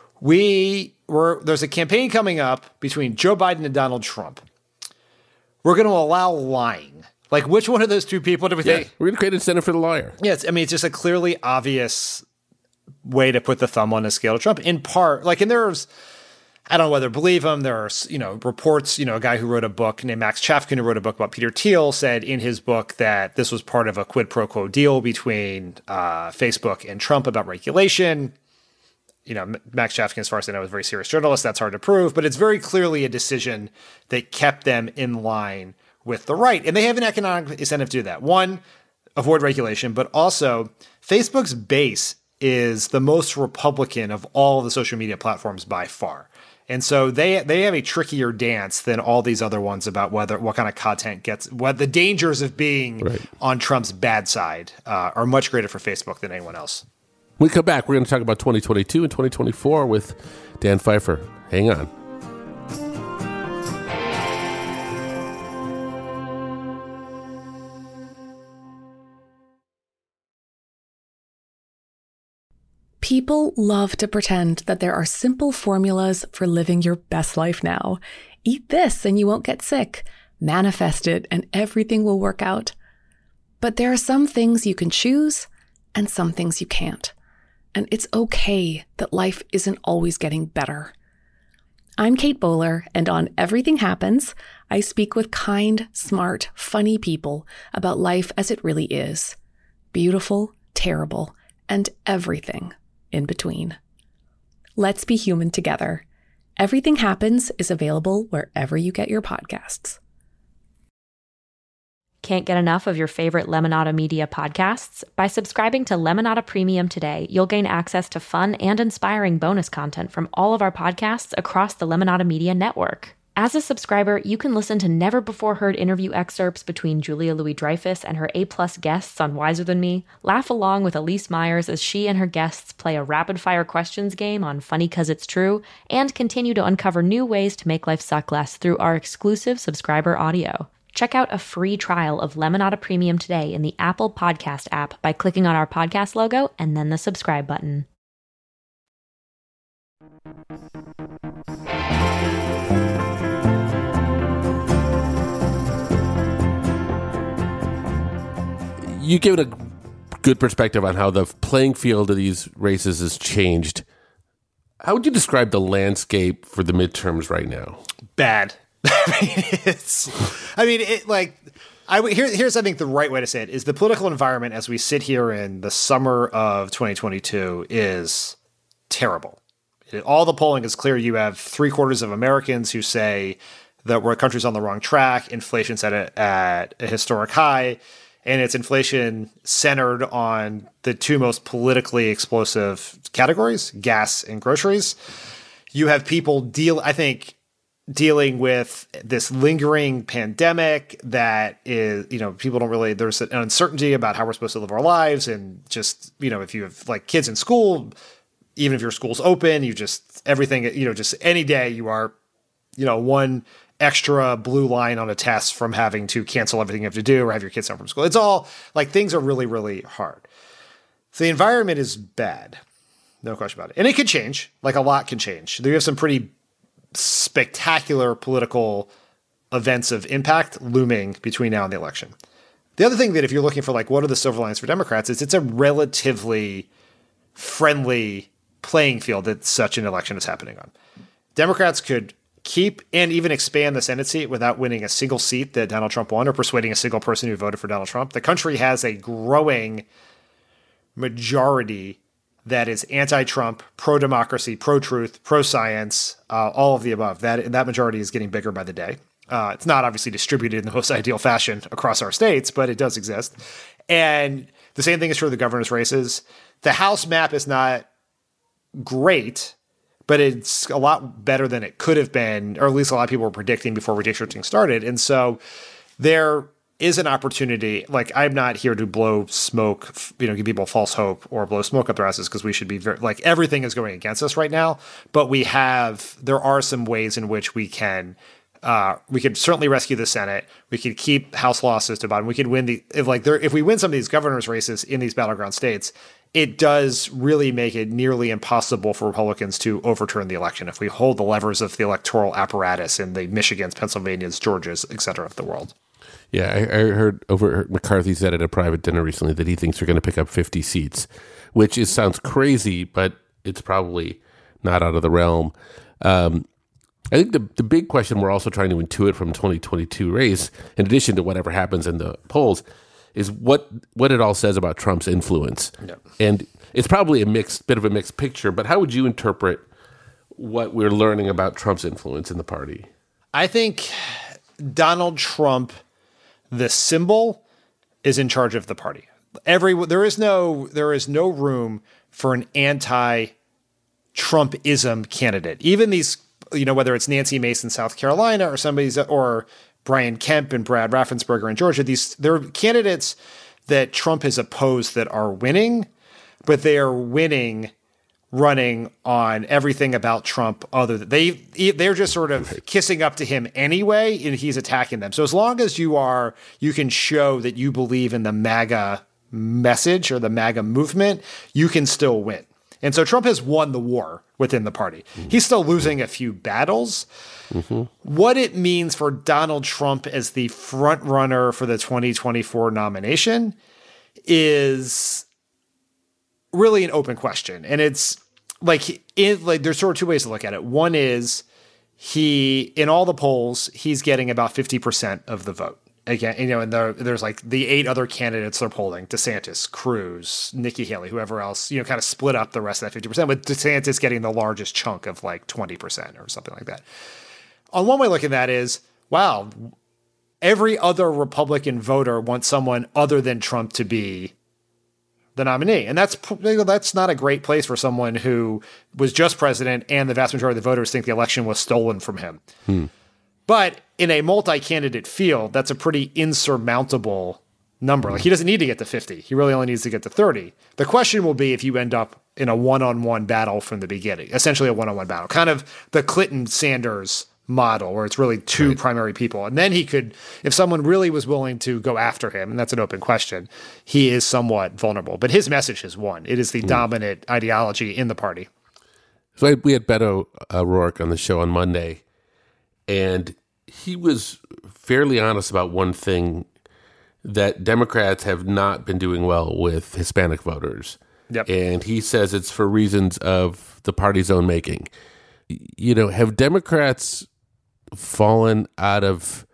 we were, there's a campaign coming up between Joe Biden and Donald Trump. We're going to allow lying. Like, which one of those two people do we yeah, think? We're going to create an incentive for the liar. Yes. I mean, it's just a clearly obvious way to put the thumb on a scale to Trump, in part. Like, and there's, I don't know whether to believe him. There are, you know, reports, you know, a guy who wrote a book named Max Chafkin, who wrote a book about Peter Thiel, said in his book that this was part of a quid pro quo deal between uh, Facebook and Trump about regulation. You know, Max Chafkin, as far as I know, is a very serious journalist. That's hard to prove, but it's very clearly a decision that kept them in line with the right. And they have an economic incentive to do that. One, avoid regulation, but also Facebook's base is the most Republican of all of the social media platforms by far. And so they they have a trickier dance than all these other ones about whether what kind of content gets, what the dangers of being right. on Trump's bad side uh, are much greater for Facebook than anyone else. When we come back, we're going to talk about twenty twenty-two and twenty twenty-four with Dan Pfeiffer. Hang on. People love to pretend that there are simple formulas for living your best life now. Eat this and you won't get sick. manifest it, and everything will work out. But there are some things you can choose and some things you can't. And it's okay that life isn't always getting better. I'm Kate Bowler, and on Everything Happens, I speak with kind, smart, funny people about life as it really is. Beautiful, terrible, and everything in between. Let's be human together. Everything Happens is available wherever you get your podcasts. Can't get enough of your favorite Lemonada Media podcasts? By subscribing to Lemonada Premium today, you'll gain access to fun and inspiring bonus content from all of our podcasts across the Lemonada Media network. As a subscriber, you can listen to never-before-heard interview excerpts between Julia Louis-Dreyfus and her A-plus guests on Wiser Than Me, laugh along with Elise Myers as she and her guests play a rapid-fire questions game on Funny 'Cause It's True, and continue to uncover new ways to make life suck less through our exclusive subscriber audio. Check out a free trial of Lemonada Premium today in the Apple Podcast app by clicking on our podcast logo and then the subscribe button. You give it a good perspective on how the playing field of these races has changed. How would you describe the landscape for the midterms right now? Bad. I mean, it's, I mean, it like, I would, here, here's, I think the right way to say it is the political environment as we sit here in the summer of twenty twenty-two is terrible. It, all the polling is clear. You have three quarters of Americans who say that we're country's on the wrong track. Inflation's at a, at a historic high, and it's inflation centered on the two most politically explosive categories, gas and groceries. You have people deal, I think, dealing with this lingering pandemic that is, you know, people don't really, there's an uncertainty about how we're supposed to live our lives. And just, you know, if you have like kids in school, even if your school's open, you just, everything, you know, just any day you are, you know, one extra blue line on a test from having to cancel everything you have to do or have your kids home from school. It's all like things are really, really hard. So the environment is bad. No question about it. And it could change. Like a lot can change. There have some pretty spectacular political events of impact looming between now and the election. The other thing that if you're looking for like what are the silver linings for Democrats is it's a relatively friendly playing field that such an election is happening on. Democrats could keep and even expand the Senate seat without winning a single seat that Donald Trump won or persuading a single person who voted for Donald Trump. The country has a growing majority that is anti-Trump, pro-democracy, pro-truth, pro-science, uh, all of the above. That that majority is getting bigger by the day. Uh, it's not obviously distributed in the most ideal fashion across our states, but it does exist. And the same thing is true of the governor's races. The House map is not great, but it's a lot better than it could have been, or at least a lot of people were predicting before redistricting started. And so there is an opportunity. Like, I'm not here to blow smoke, you know, give people false hope or blow smoke up their asses because we should be very, like, everything is going against us right now. But we have, there are some ways in which we can, uh, we could certainly rescue the Senate. We could keep House losses to bottom. We could win the, if like there, if we win some of these governor's races in these battleground states, it does really make it nearly impossible for Republicans to overturn the election if we hold the levers of the electoral apparatus in the Michigans, Pennsylvanias, Georgias, et cetera of the world. Yeah, I, I heard over McCarthy said at a private dinner recently that he thinks they're going to pick up fifty seats, which is sounds crazy, but it's probably not out of the realm. Um, I think the the big question we're also trying to intuit from twenty twenty-two race, in addition to whatever happens in the polls, is what what it all says about Trump's influence. Yep. And it's probably a mixed bit of a mixed picture, but how would you interpret what we're learning about Trump's influence in the party? I think Donald Trump, the symbol, is in charge of the party. Every there is no there is no room for an anti-Trumpism candidate. Even these, you know, whether it's Nancy Mace in South Carolina or somebody's or Brian Kemp and Brad Raffensperger in Georgia, these they're candidates that Trump has opposed that are winning, but they are winning running on everything about Trump other than they they're just sort of kissing up to him anyway, and he's attacking them. So as long as you are you can show that you believe in the MAGA message or the MAGA movement, you can still win. And so Trump has won the war within the party. Mm-hmm. He's still losing a few battles. Mm-hmm. What it means for Donald Trump as the front runner for the twenty twenty-four nomination is really an open question. And it's like, it, like there's sort of two ways to look at it. One is he, in all the polls, he's getting about fifty percent of the vote. Again, you know, and there, there's like the eight other candidates they're polling: DeSantis, Cruz, Nikki Haley, whoever else, you know, kind of split up the rest of that fifty percent, with DeSantis getting the largest chunk of like twenty percent or something like that. On one way of looking at that is, wow, every other Republican voter wants someone other than Trump to be the nominee. And that's, you know, that's not a great place for someone who was just president and the vast majority of the voters think the election was stolen from him. Hmm. But in a multi-candidate field, that's a pretty insurmountable number. Like, he doesn't need to get to fifty. He really only needs to get to thirty. The question will be if you end up in a one-on-one battle from the beginning, essentially a one-on-one battle, kind of the Clinton-Sanders model where it's really two right. primary people. And then he could, if someone really was willing to go after him, and that's an open question, he is somewhat vulnerable. But his message has won. It is the mm. dominant ideology in the party. So I, we had Beto O'Rourke on the show on Monday, and he was fairly honest about one thing, that Democrats have not been doing well with Hispanic voters. Yep. And he says it's for reasons of the party's own making. You know, have Democrats fallen out of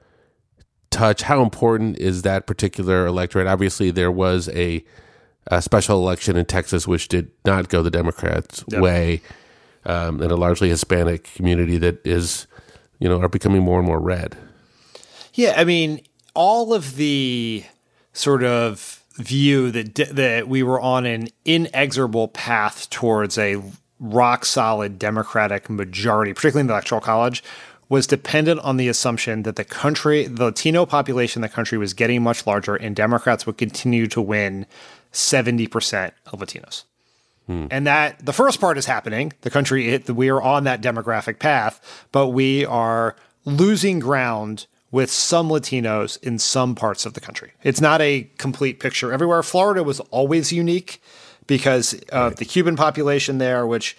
touch? How important is that particular electorate? Obviously, there was a, a special election in Texas which did not go the Democrats' yep. way, um, and a largely Hispanic community that is, you know, are becoming more and more red. Yeah, I mean, all of the sort of view that that we were on an inexorable path towards a rock-solid Democratic majority, particularly in the Electoral College, was dependent on the assumption that the country, the Latino population in the country was getting much larger and Democrats would continue to win seventy percent of Latinos. Hmm. And that the first part is happening. The country, it, we are on that demographic path, but we are losing ground with some Latinos in some parts of the country. It's not a complete picture everywhere. Florida was always unique because of right. the Cuban population there, which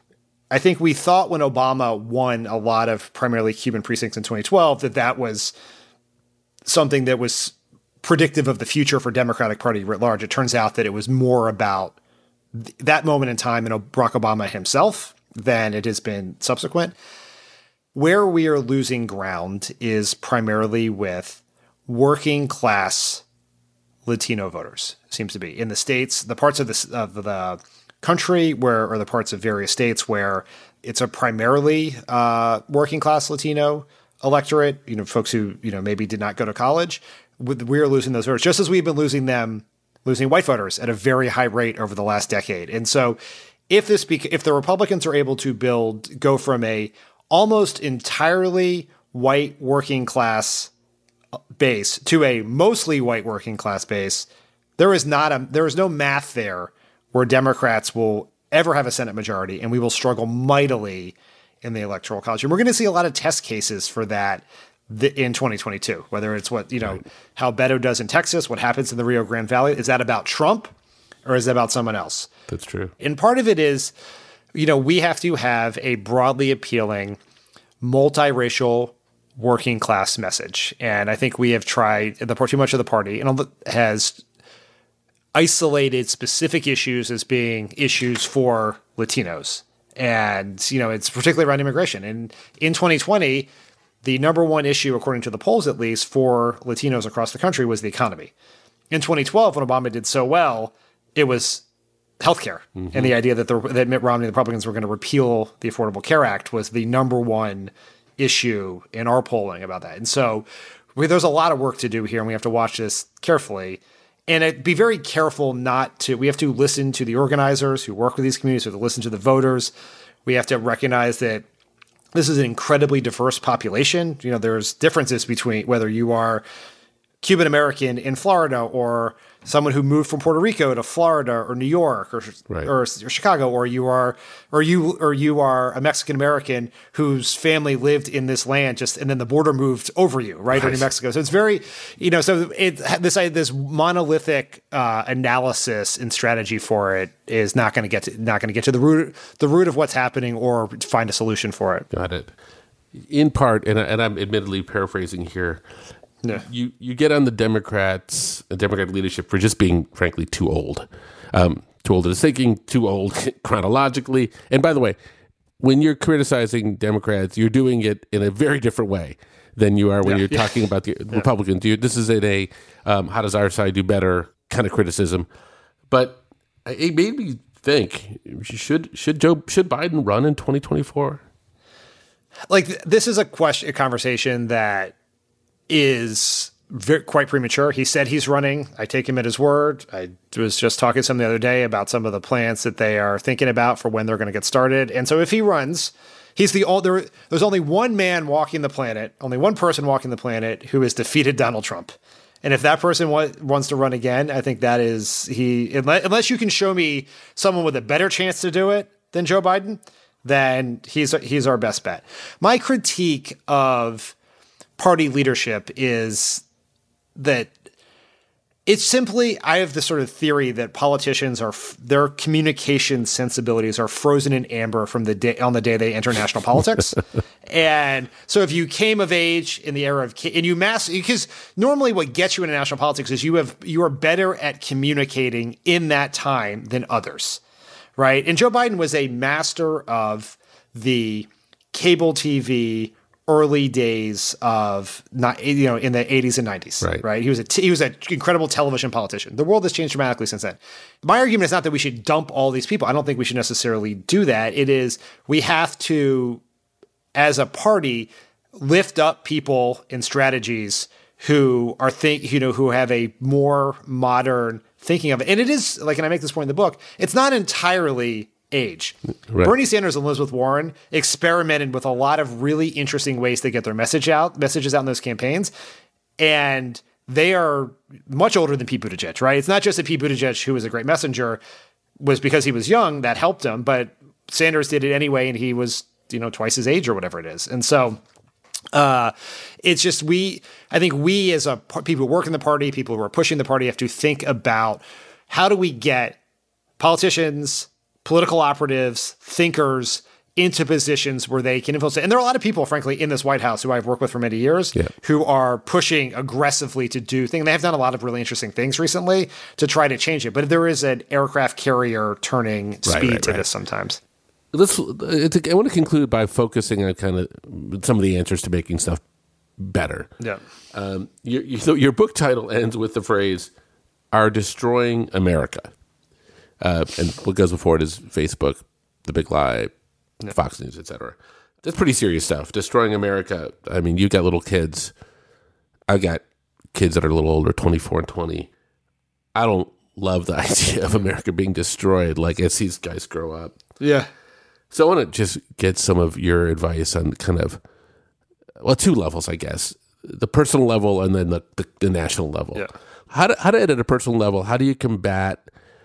I think we thought when Obama won a lot of primarily Cuban precincts in twenty twelve, that that was something that was predictive of the future for Democratic Party writ large. It turns out that it was more about th- that moment in time and Barack Obama himself than it has been subsequent. Where we are losing ground is primarily with working class Latino voters, seems to be. In the states, the parts of the, of the country where, or the parts of various states where it's a primarily uh, working class Latino electorate, you know, folks who, you know, maybe did not go to college, we are losing those voters, just as we've been losing them, losing white voters at a very high rate over the last decade. And so if this, bec- if the Republicans are able to build, go from a almost entirely white working class base to a mostly white working class base, there is not a there is no math there where Democrats will ever have a Senate majority, and we will struggle mightily in the Electoral College. And we're going to see a lot of test cases for that th- in twenty twenty-two, whether it's what, you know, right. how Beto does in Texas, what happens in the Rio Grande Valley. Is that about Trump or is it about someone else? That's true. And part of it is, you know, we have to have a broadly appealing, multiracial, working class message. And I think we have tried, the too much of the party and has isolated specific issues as being issues for Latinos. And, you know, it's particularly around immigration. And in twenty twenty, the number one issue, according to the polls at least, for Latinos across the country was the economy. In twenty twelve, when Obama did so well, it was healthcare. Mm-hmm. And the idea that, the, that Mitt Romney and the Republicans were going to repeal the Affordable Care Act was the number one issue in our polling about that. And so we, there's a lot of work to do here, and we have to watch this carefully. And it, be very careful not to, we have to listen to the organizers who work with these communities, we have to listen to the voters. We have to recognize that this is an incredibly diverse population. You know, there's differences between whether you are Cuban American in Florida, or someone who moved from Puerto Rico to Florida or New York or, right. or, or Chicago, or you are, or you, or you are a Mexican American whose family lived in this land just, and then the border moved over you, right, right. or New Mexico. So it's very, you know, so it this this monolithic uh, analysis and strategy for it is not going to get to not going to get to the root the root of what's happening or find a solution for it. Got it. In part, and, and I'm admittedly paraphrasing here. Yeah. You you get on the Democrats, the Democratic leadership for just being, frankly, too old. Um, too old at thinking, too old chronologically. And by the way, when you're criticizing Democrats, you're doing it in a very different way than you are when yeah. you're yeah. talking about the yeah. Republicans. You, this is in a um, how does our side do better kind of criticism. But it made me think, should should Joe should Biden run in twenty twenty-four? Like, this is a question, a conversation that is very, quite premature. He said he's running. I take him at his word. I was just talking to him the other day about some of the plans that they are thinking about for when they're going to get started. And so if he runs, he's the old, there, there's only one man walking the planet, only one person walking the planet who has defeated Donald Trump. And if that person wa- wants to run again, I think that is he, unless, unless you can show me someone with a better chance to do it than Joe Biden, then he's, he's our best bet. My critique of party leadership is that it's simply, I have this sort of theory that politicians are, their communication sensibilities are frozen in amber from the day, on the day they enter national politics. And so if you came of age in the era of, and you mass, because normally what gets you into national politics is you have, you are better at communicating in that time than others, right? And Joe Biden was a master of the cable T V early days of not, you know, in the eighties and nineties, right? right? He was a t- he was an incredible television politician. The world has changed dramatically since then. My argument is not that we should dump all these people. I don't think we should necessarily do that. It is we have to, as a party, lift up people and strategies who are think you know who have a more modern thinking of it. And it is like, and I make this point in the book, it's not entirely age. Right. Bernie Sanders and Elizabeth Warren experimented with a lot of really interesting ways to get their message out, messages out in those campaigns. And they are much older than Pete Buttigieg, right? It's not just that Pete Buttigieg, who was a great messenger, was because he was young, that helped him, but Sanders did it anyway, and he was, you know, twice his age or whatever it is. And so uh, it's just, we, I think we as a people who work in the party, people who are pushing the party, have to think about how do we get politicians, political operatives, thinkers into positions where they can influence it. And there are a lot of people, frankly, in this White House who I've worked with for many years yeah. who are pushing aggressively to do things. They have done a lot of really interesting things recently to try to change it. But there is an aircraft carrier turning speed right, right, to right. this sometimes. Let's, I want to conclude by focusing on kind of some of the answers to making stuff better. Yeah. Um, your, your, so your book title ends with the phrase, "Are destroying America." Uh, and what goes before it is Facebook, The Big Lie, yeah. Fox News, et cetera. That's pretty serious stuff. Destroying America. I mean, you've got little kids. I've got kids that are a little older, twenty-four and twenty. I don't love the idea of America being destroyed, like as these guys grow up. Yeah. So I want to just get some of your advice on kind of, well, two levels, I guess. The personal level and then the, the, the national level. Yeah. How do, how do, at a personal level, how do you combat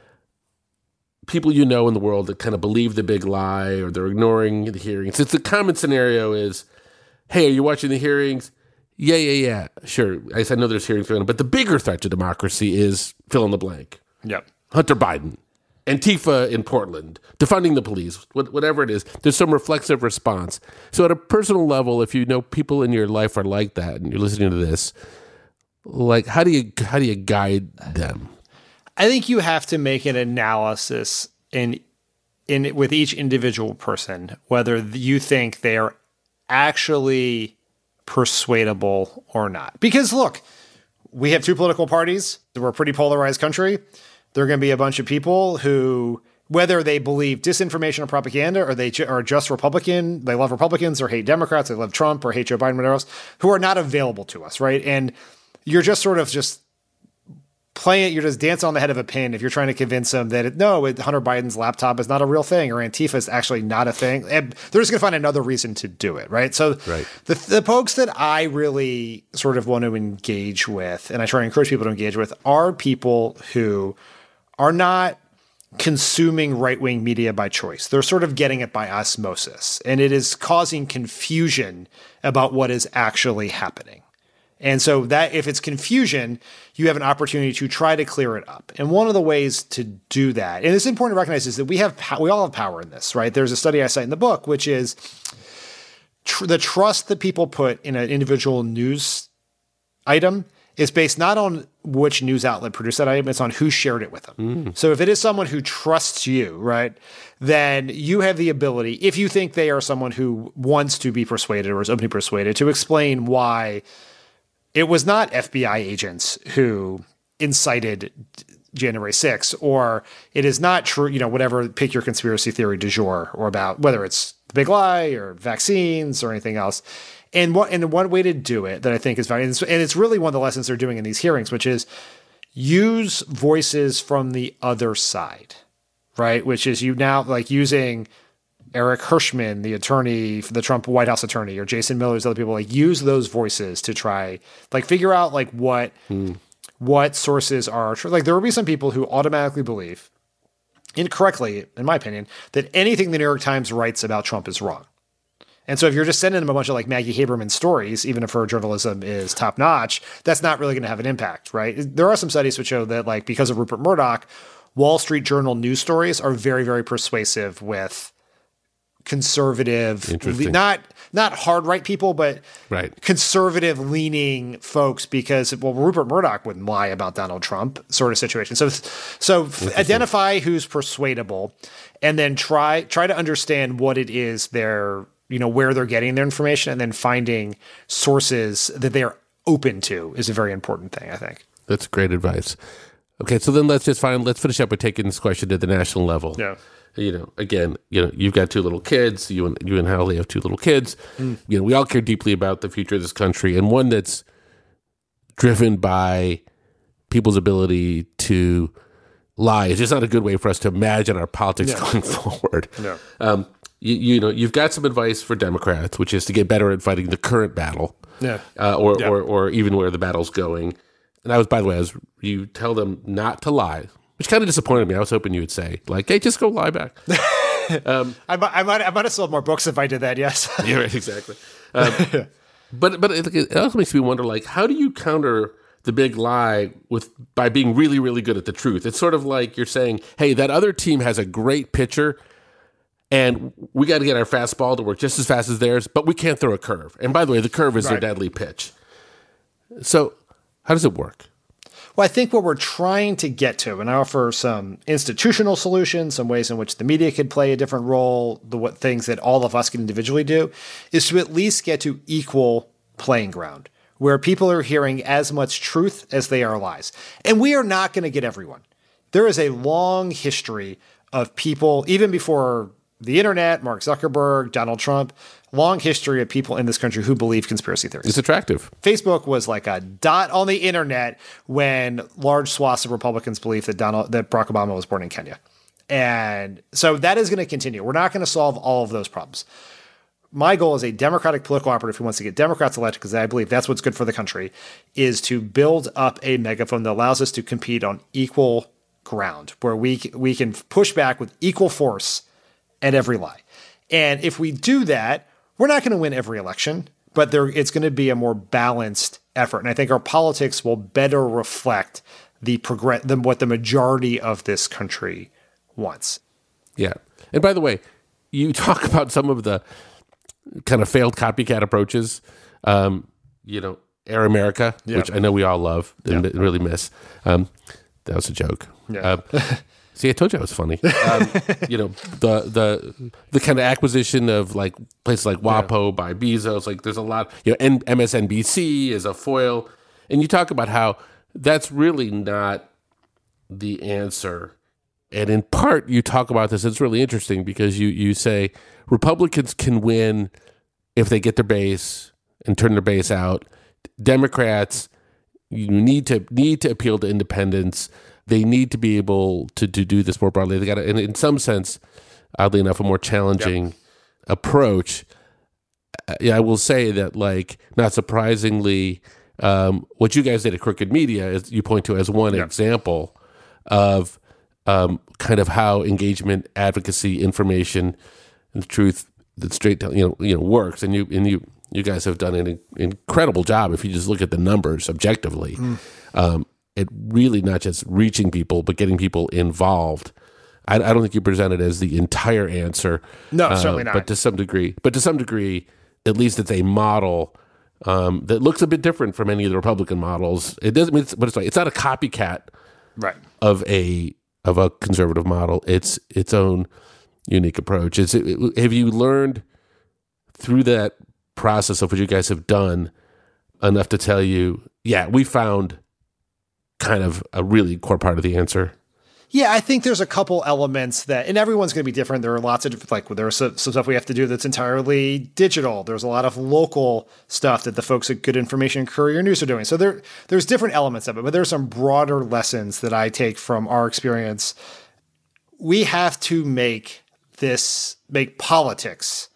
people you know in the world that kind of believe the big lie or they're ignoring the hearings? It's the common scenario is, hey, are you watching the hearings? Yeah, yeah, yeah. Sure. I I know there's hearings going on, but the bigger threat to democracy is fill in the blank. Yep. Hunter Biden, Antifa in Portland, defunding the police, whatever it is. There's some reflexive response. So at a personal level, if you know people in your life are like that and you're listening to this, like how do you how do you guide them? I think you have to make an analysis in in with each individual person, whether you think they are actually persuadable or not. Because look, we have two political parties. We're a pretty polarized country. There are going to be a bunch of people who, whether they believe disinformation or propaganda, or they ju- are just Republican, they love Republicans or hate Democrats, they love Trump or hate Joe Biden, whatever else, who are not available to us, right? And you're just sort of just playing it, you're just dancing on the head of a pin if you're trying to convince them that, it, no, it, Hunter Biden's laptop is not a real thing or Antifa is actually not a thing. And they're just going to find another reason to do it, right? So right. The, the folks that I really sort of want to engage with, and I try to encourage people to engage with, are people who are not consuming right-wing media by choice. They're sort of getting it by osmosis, and it is causing confusion about what is actually happening. And so that if it's confusion, you have an opportunity to try to clear it up. And one of the ways to do that, and it's important to recognize, is that we have we all have power in this, right? There's a study I cite in the book, which is tr- the trust that people put in an individual news item is based not on which news outlet produced that item, it's on who shared it with them. Mm. So if it is someone who trusts you, right, then you have the ability, if you think they are someone who wants to be persuaded or is openly persuaded, to explain why it was not F B I agents who incited January sixth, or it is not true, you know, whatever, pick your conspiracy theory du jour, or about whether it's the big lie or vaccines or anything else. And what, and one way to do it that I think is valuable, and it's really one of the lessons they're doing in these hearings, which is use voices from the other side, right? Which is you now like using Eric Hirschman, the attorney, the Trump White House attorney, or Jason Miller's other people, like use those voices to try, like figure out like what, hmm. what sources are true. Like there will be some people who automatically believe, incorrectly, in my opinion, that anything the New York Times writes about Trump is wrong. And so if you're just sending them a bunch of like Maggie Haberman stories, even if her journalism is top notch, that's not really going to have an impact, right? There are some studies which show that like because of Rupert Murdoch, Wall Street Journal news stories are very, very persuasive with conservative, le- not not hard right people, but right. conservative leaning folks, because well, Rupert Murdoch wouldn't lie about Donald Trump, sort of situation. So so identify who's persuadable, and then try try to understand what it is they're, you know, where they're getting their information, and then finding sources that they are open to is a very important thing, I think. That's great advice. Okay, so then let's just find, let's finish up with taking this question to the national level. Yeah. You know, again, you know, you've got two little kids. You and you and Hallie have two little kids. Mm. You know, we all care deeply about the future of this country, and one that's driven by people's ability to lie is just not a good way for us to imagine our politics yeah. going forward. No. Um, you, you know, you've got some advice for Democrats, which is to get better at fighting the current battle, yeah, uh, or, yeah. or or even where the battle's going. And I was, by the way, I was, you tell them not to lie, which kind of disappointed me. I was hoping you would say, like, hey, just go lie back. um, I, I might I might have sold more books if I did that, yes. Yeah, right, exactly. Um, but but it, it also makes me wonder, like, how do you counter the big lie with by being really, really good at the truth? It's sort of like you're saying, hey, that other team has a great pitcher, and we got to get our fastball to work just as fast as theirs, but we can't throw a curve. And by the way, the curve is right. their deadly pitch. So how does it work? Well, I think what we're trying to get to, and I offer some institutional solutions, some ways in which the media could play a different role, the what things that all of us can individually do, is to at least get to equal playing ground, where people are hearing as much truth as they are lies. And we are not going to get everyone. There is a long history of people, even before the internet, Mark Zuckerberg, Donald Trump, long history of people in this country who believe conspiracy theories. It's attractive. Facebook was like a dot on the internet when large swaths of Republicans believed that Donald, that Barack Obama was born in Kenya. And so that is going to continue. We're not going to solve all of those problems. My goal as a Democratic political operative who wants to get Democrats elected, because I believe that's what's good for the country, is to build up a megaphone that allows us to compete on equal ground, where we we can push back with equal force at every lie. And if we do that, we're not going to win every election, but there it's going to be a more balanced effort. And I think our politics will better reflect the progress than what the majority of this country wants. Yeah. And by the way, you talk about some of the kind of failed copycat approaches, um, you know, Air America, yeah. which I know we all love and yeah. really miss. Um, that was a joke. Yeah. Uh, see, I told you I was funny. Um, you know, the the the kind of acquisition of like places like WAPO yeah. by Bezos. Like, there's a lot. You know, N- M S N B C is a foil, and you talk about how that's really not the answer. And in part, you talk about this. It's really interesting because you you say Republicans can win if they get their base and turn their base out. Democrats, you need to need to appeal to independents. They need to be able to, to do this more broadly. They got to, and in some sense, oddly enough, a more challenging yep. approach. Yeah, I will say that, like, not surprisingly, um, what you guys did at Crooked Media is you point to as one yep. example of um, kind of how engagement, advocacy, information, and the truth, the straight, you know, you know, works. And you and you you guys have done an incredible job if you just look at the numbers objectively. Mm. Um, it really not just reaching people, but getting people involved. I, I don't think you presented as the entire answer. No, uh, certainly not. But to some degree, but to some degree, at least it's a model um, that looks a bit different from any of the Republican models. It doesn't, it's, but it's like it's not a copycat, right, of a of a conservative model. It's its own unique approach. Is it, have you learned through that process of what you guys have done enough to tell you, yeah, we found kind of a really core part of the answer? Yeah, I think there's a couple elements that, and everyone's going to be different. There are lots of different, like there's some, some stuff we have to do that's entirely digital. There's a lot of local stuff that the folks at Good Information and Courier News are doing. So there, there's different elements of it, but there's some broader lessons that I take from our experience. We have to make this, make politics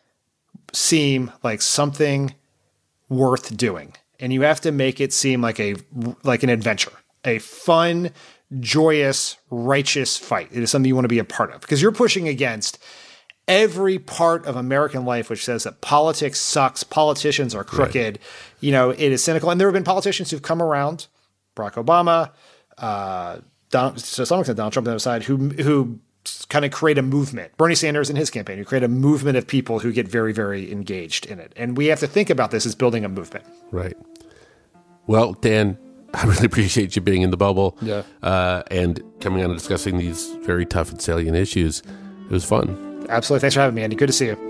seem like something worth doing. And you have to make it seem like a, like an adventure. A fun, joyous, righteous fight. It is something you want to be a part of because you're pushing against every part of American life which says that politics sucks, politicians are crooked, right. You know, it is cynical. And there have been politicians who've come around, Barack Obama, uh, Donald, to some extent Donald Trump on the other side, who, who kind of create a movement. Bernie Sanders in his campaign, who create a movement of people who get very, very engaged in it. And we have to think about this as building a movement. Right. Well, Dan, I really appreciate you being in the bubble, yeah, uh, and coming on and discussing these very tough and salient issues. It was fun. Absolutely. Thanks for having me, Andy. Good to see you.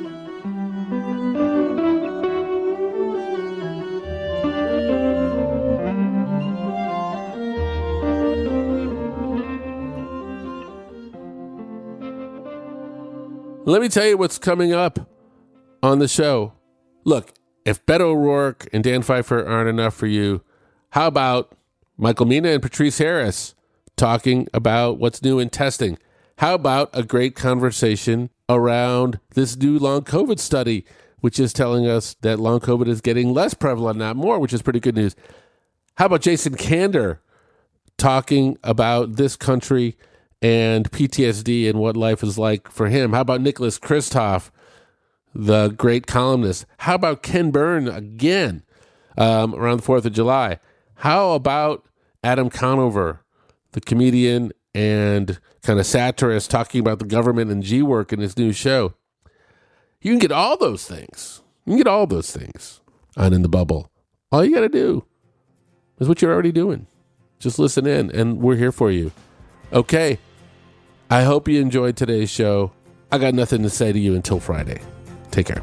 Let me tell you what's coming up on the show. Look, if Beto O'Rourke and Dan Pfeiffer aren't enough for you, how about Michael Mina and Patrice Harris talking about what's new in testing? How about a great conversation around this new long COVID study, which is telling us that long COVID is getting less prevalent, not more, which is pretty good news. How about Jason Kander talking about this country and P T S D and what life is like for him? How about Nicholas Kristof, the great columnist? How about Ken Burn again um, around the fourth of July? How about Adam Conover, the comedian and kind of satirist, talking about the government and G-Work in his new show? You can get all those things. You can get all those things on In the Bubble. All you got to do is what you're already doing. Just listen in, and we're here for you. Okay. I hope you enjoyed today's show. I got nothing to say to you until Friday. Take care.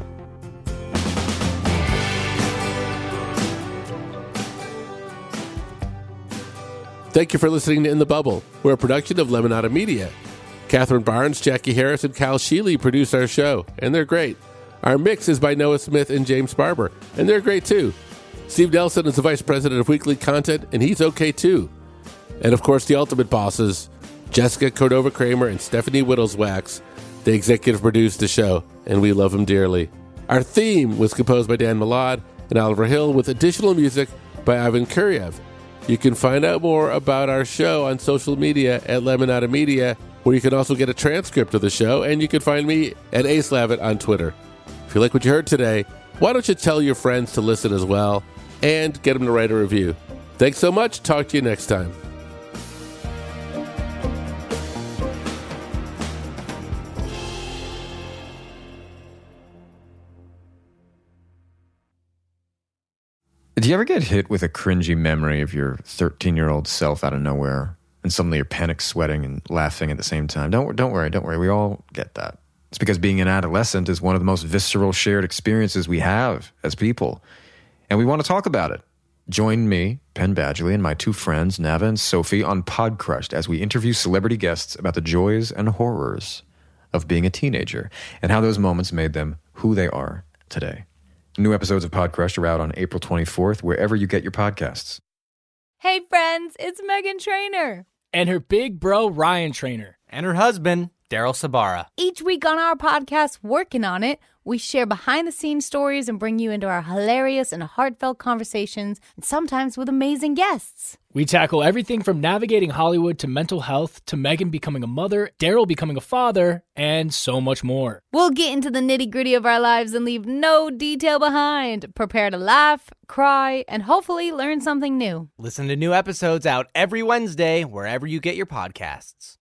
Thank you for listening to In the Bubble. We're a production of Lemonada Media. Catherine Barnes, Jackie Harris, and Cal Sheely produced our show, and they're great. Our mix is by Noah Smith and James Barber, and they're great too. Steve Nelson is the vice president of weekly content, and he's okay too. And of course, the ultimate bosses, Jessica Cordova-Kramer and Stephanie Whittleswax. They executive produced the show, and we love them dearly. Our theme was composed by Dan Milad and Oliver Hill, with additional music by Ivan Kuryev. You can find out more about our show on social media at Lemonada Media, where you can also get a transcript of the show, and you can find me at Ace Lavitt on Twitter. If you like what you heard today, why don't you tell your friends to listen as well, and get them to write a review. Thanks so much. Talk to you next time. Do you ever get hit with a cringy memory of your thirteen-year-old self out of nowhere, and suddenly you're panic sweating and laughing at the same time? Don't don't worry, don't worry. We all get that. It's because being an adolescent is one of the most visceral shared experiences we have as people, and we want to talk about it. Join me, Penn Badgley, and my two friends, Nava and Sophie, on Podcrushed as we interview celebrity guests about the joys and horrors of being a teenager and how those moments made them who they are today. New episodes of Podcrushed are out on April twenty-fourth, wherever you get your podcasts. Hey friends, it's Meghan Trainor. And her big bro, Ryan Trainor. And her husband, Daryl Sabara. Each week on our podcast, Working On It, we share behind-the-scenes stories and bring you into our hilarious and heartfelt conversations, and sometimes with amazing guests. We tackle everything from navigating Hollywood to mental health to Meghan becoming a mother, Daryl becoming a father, and so much more. We'll get into the nitty-gritty of our lives and leave no detail behind. Prepare to laugh, cry, and hopefully learn something new. Listen to new episodes out every Wednesday wherever you get your podcasts.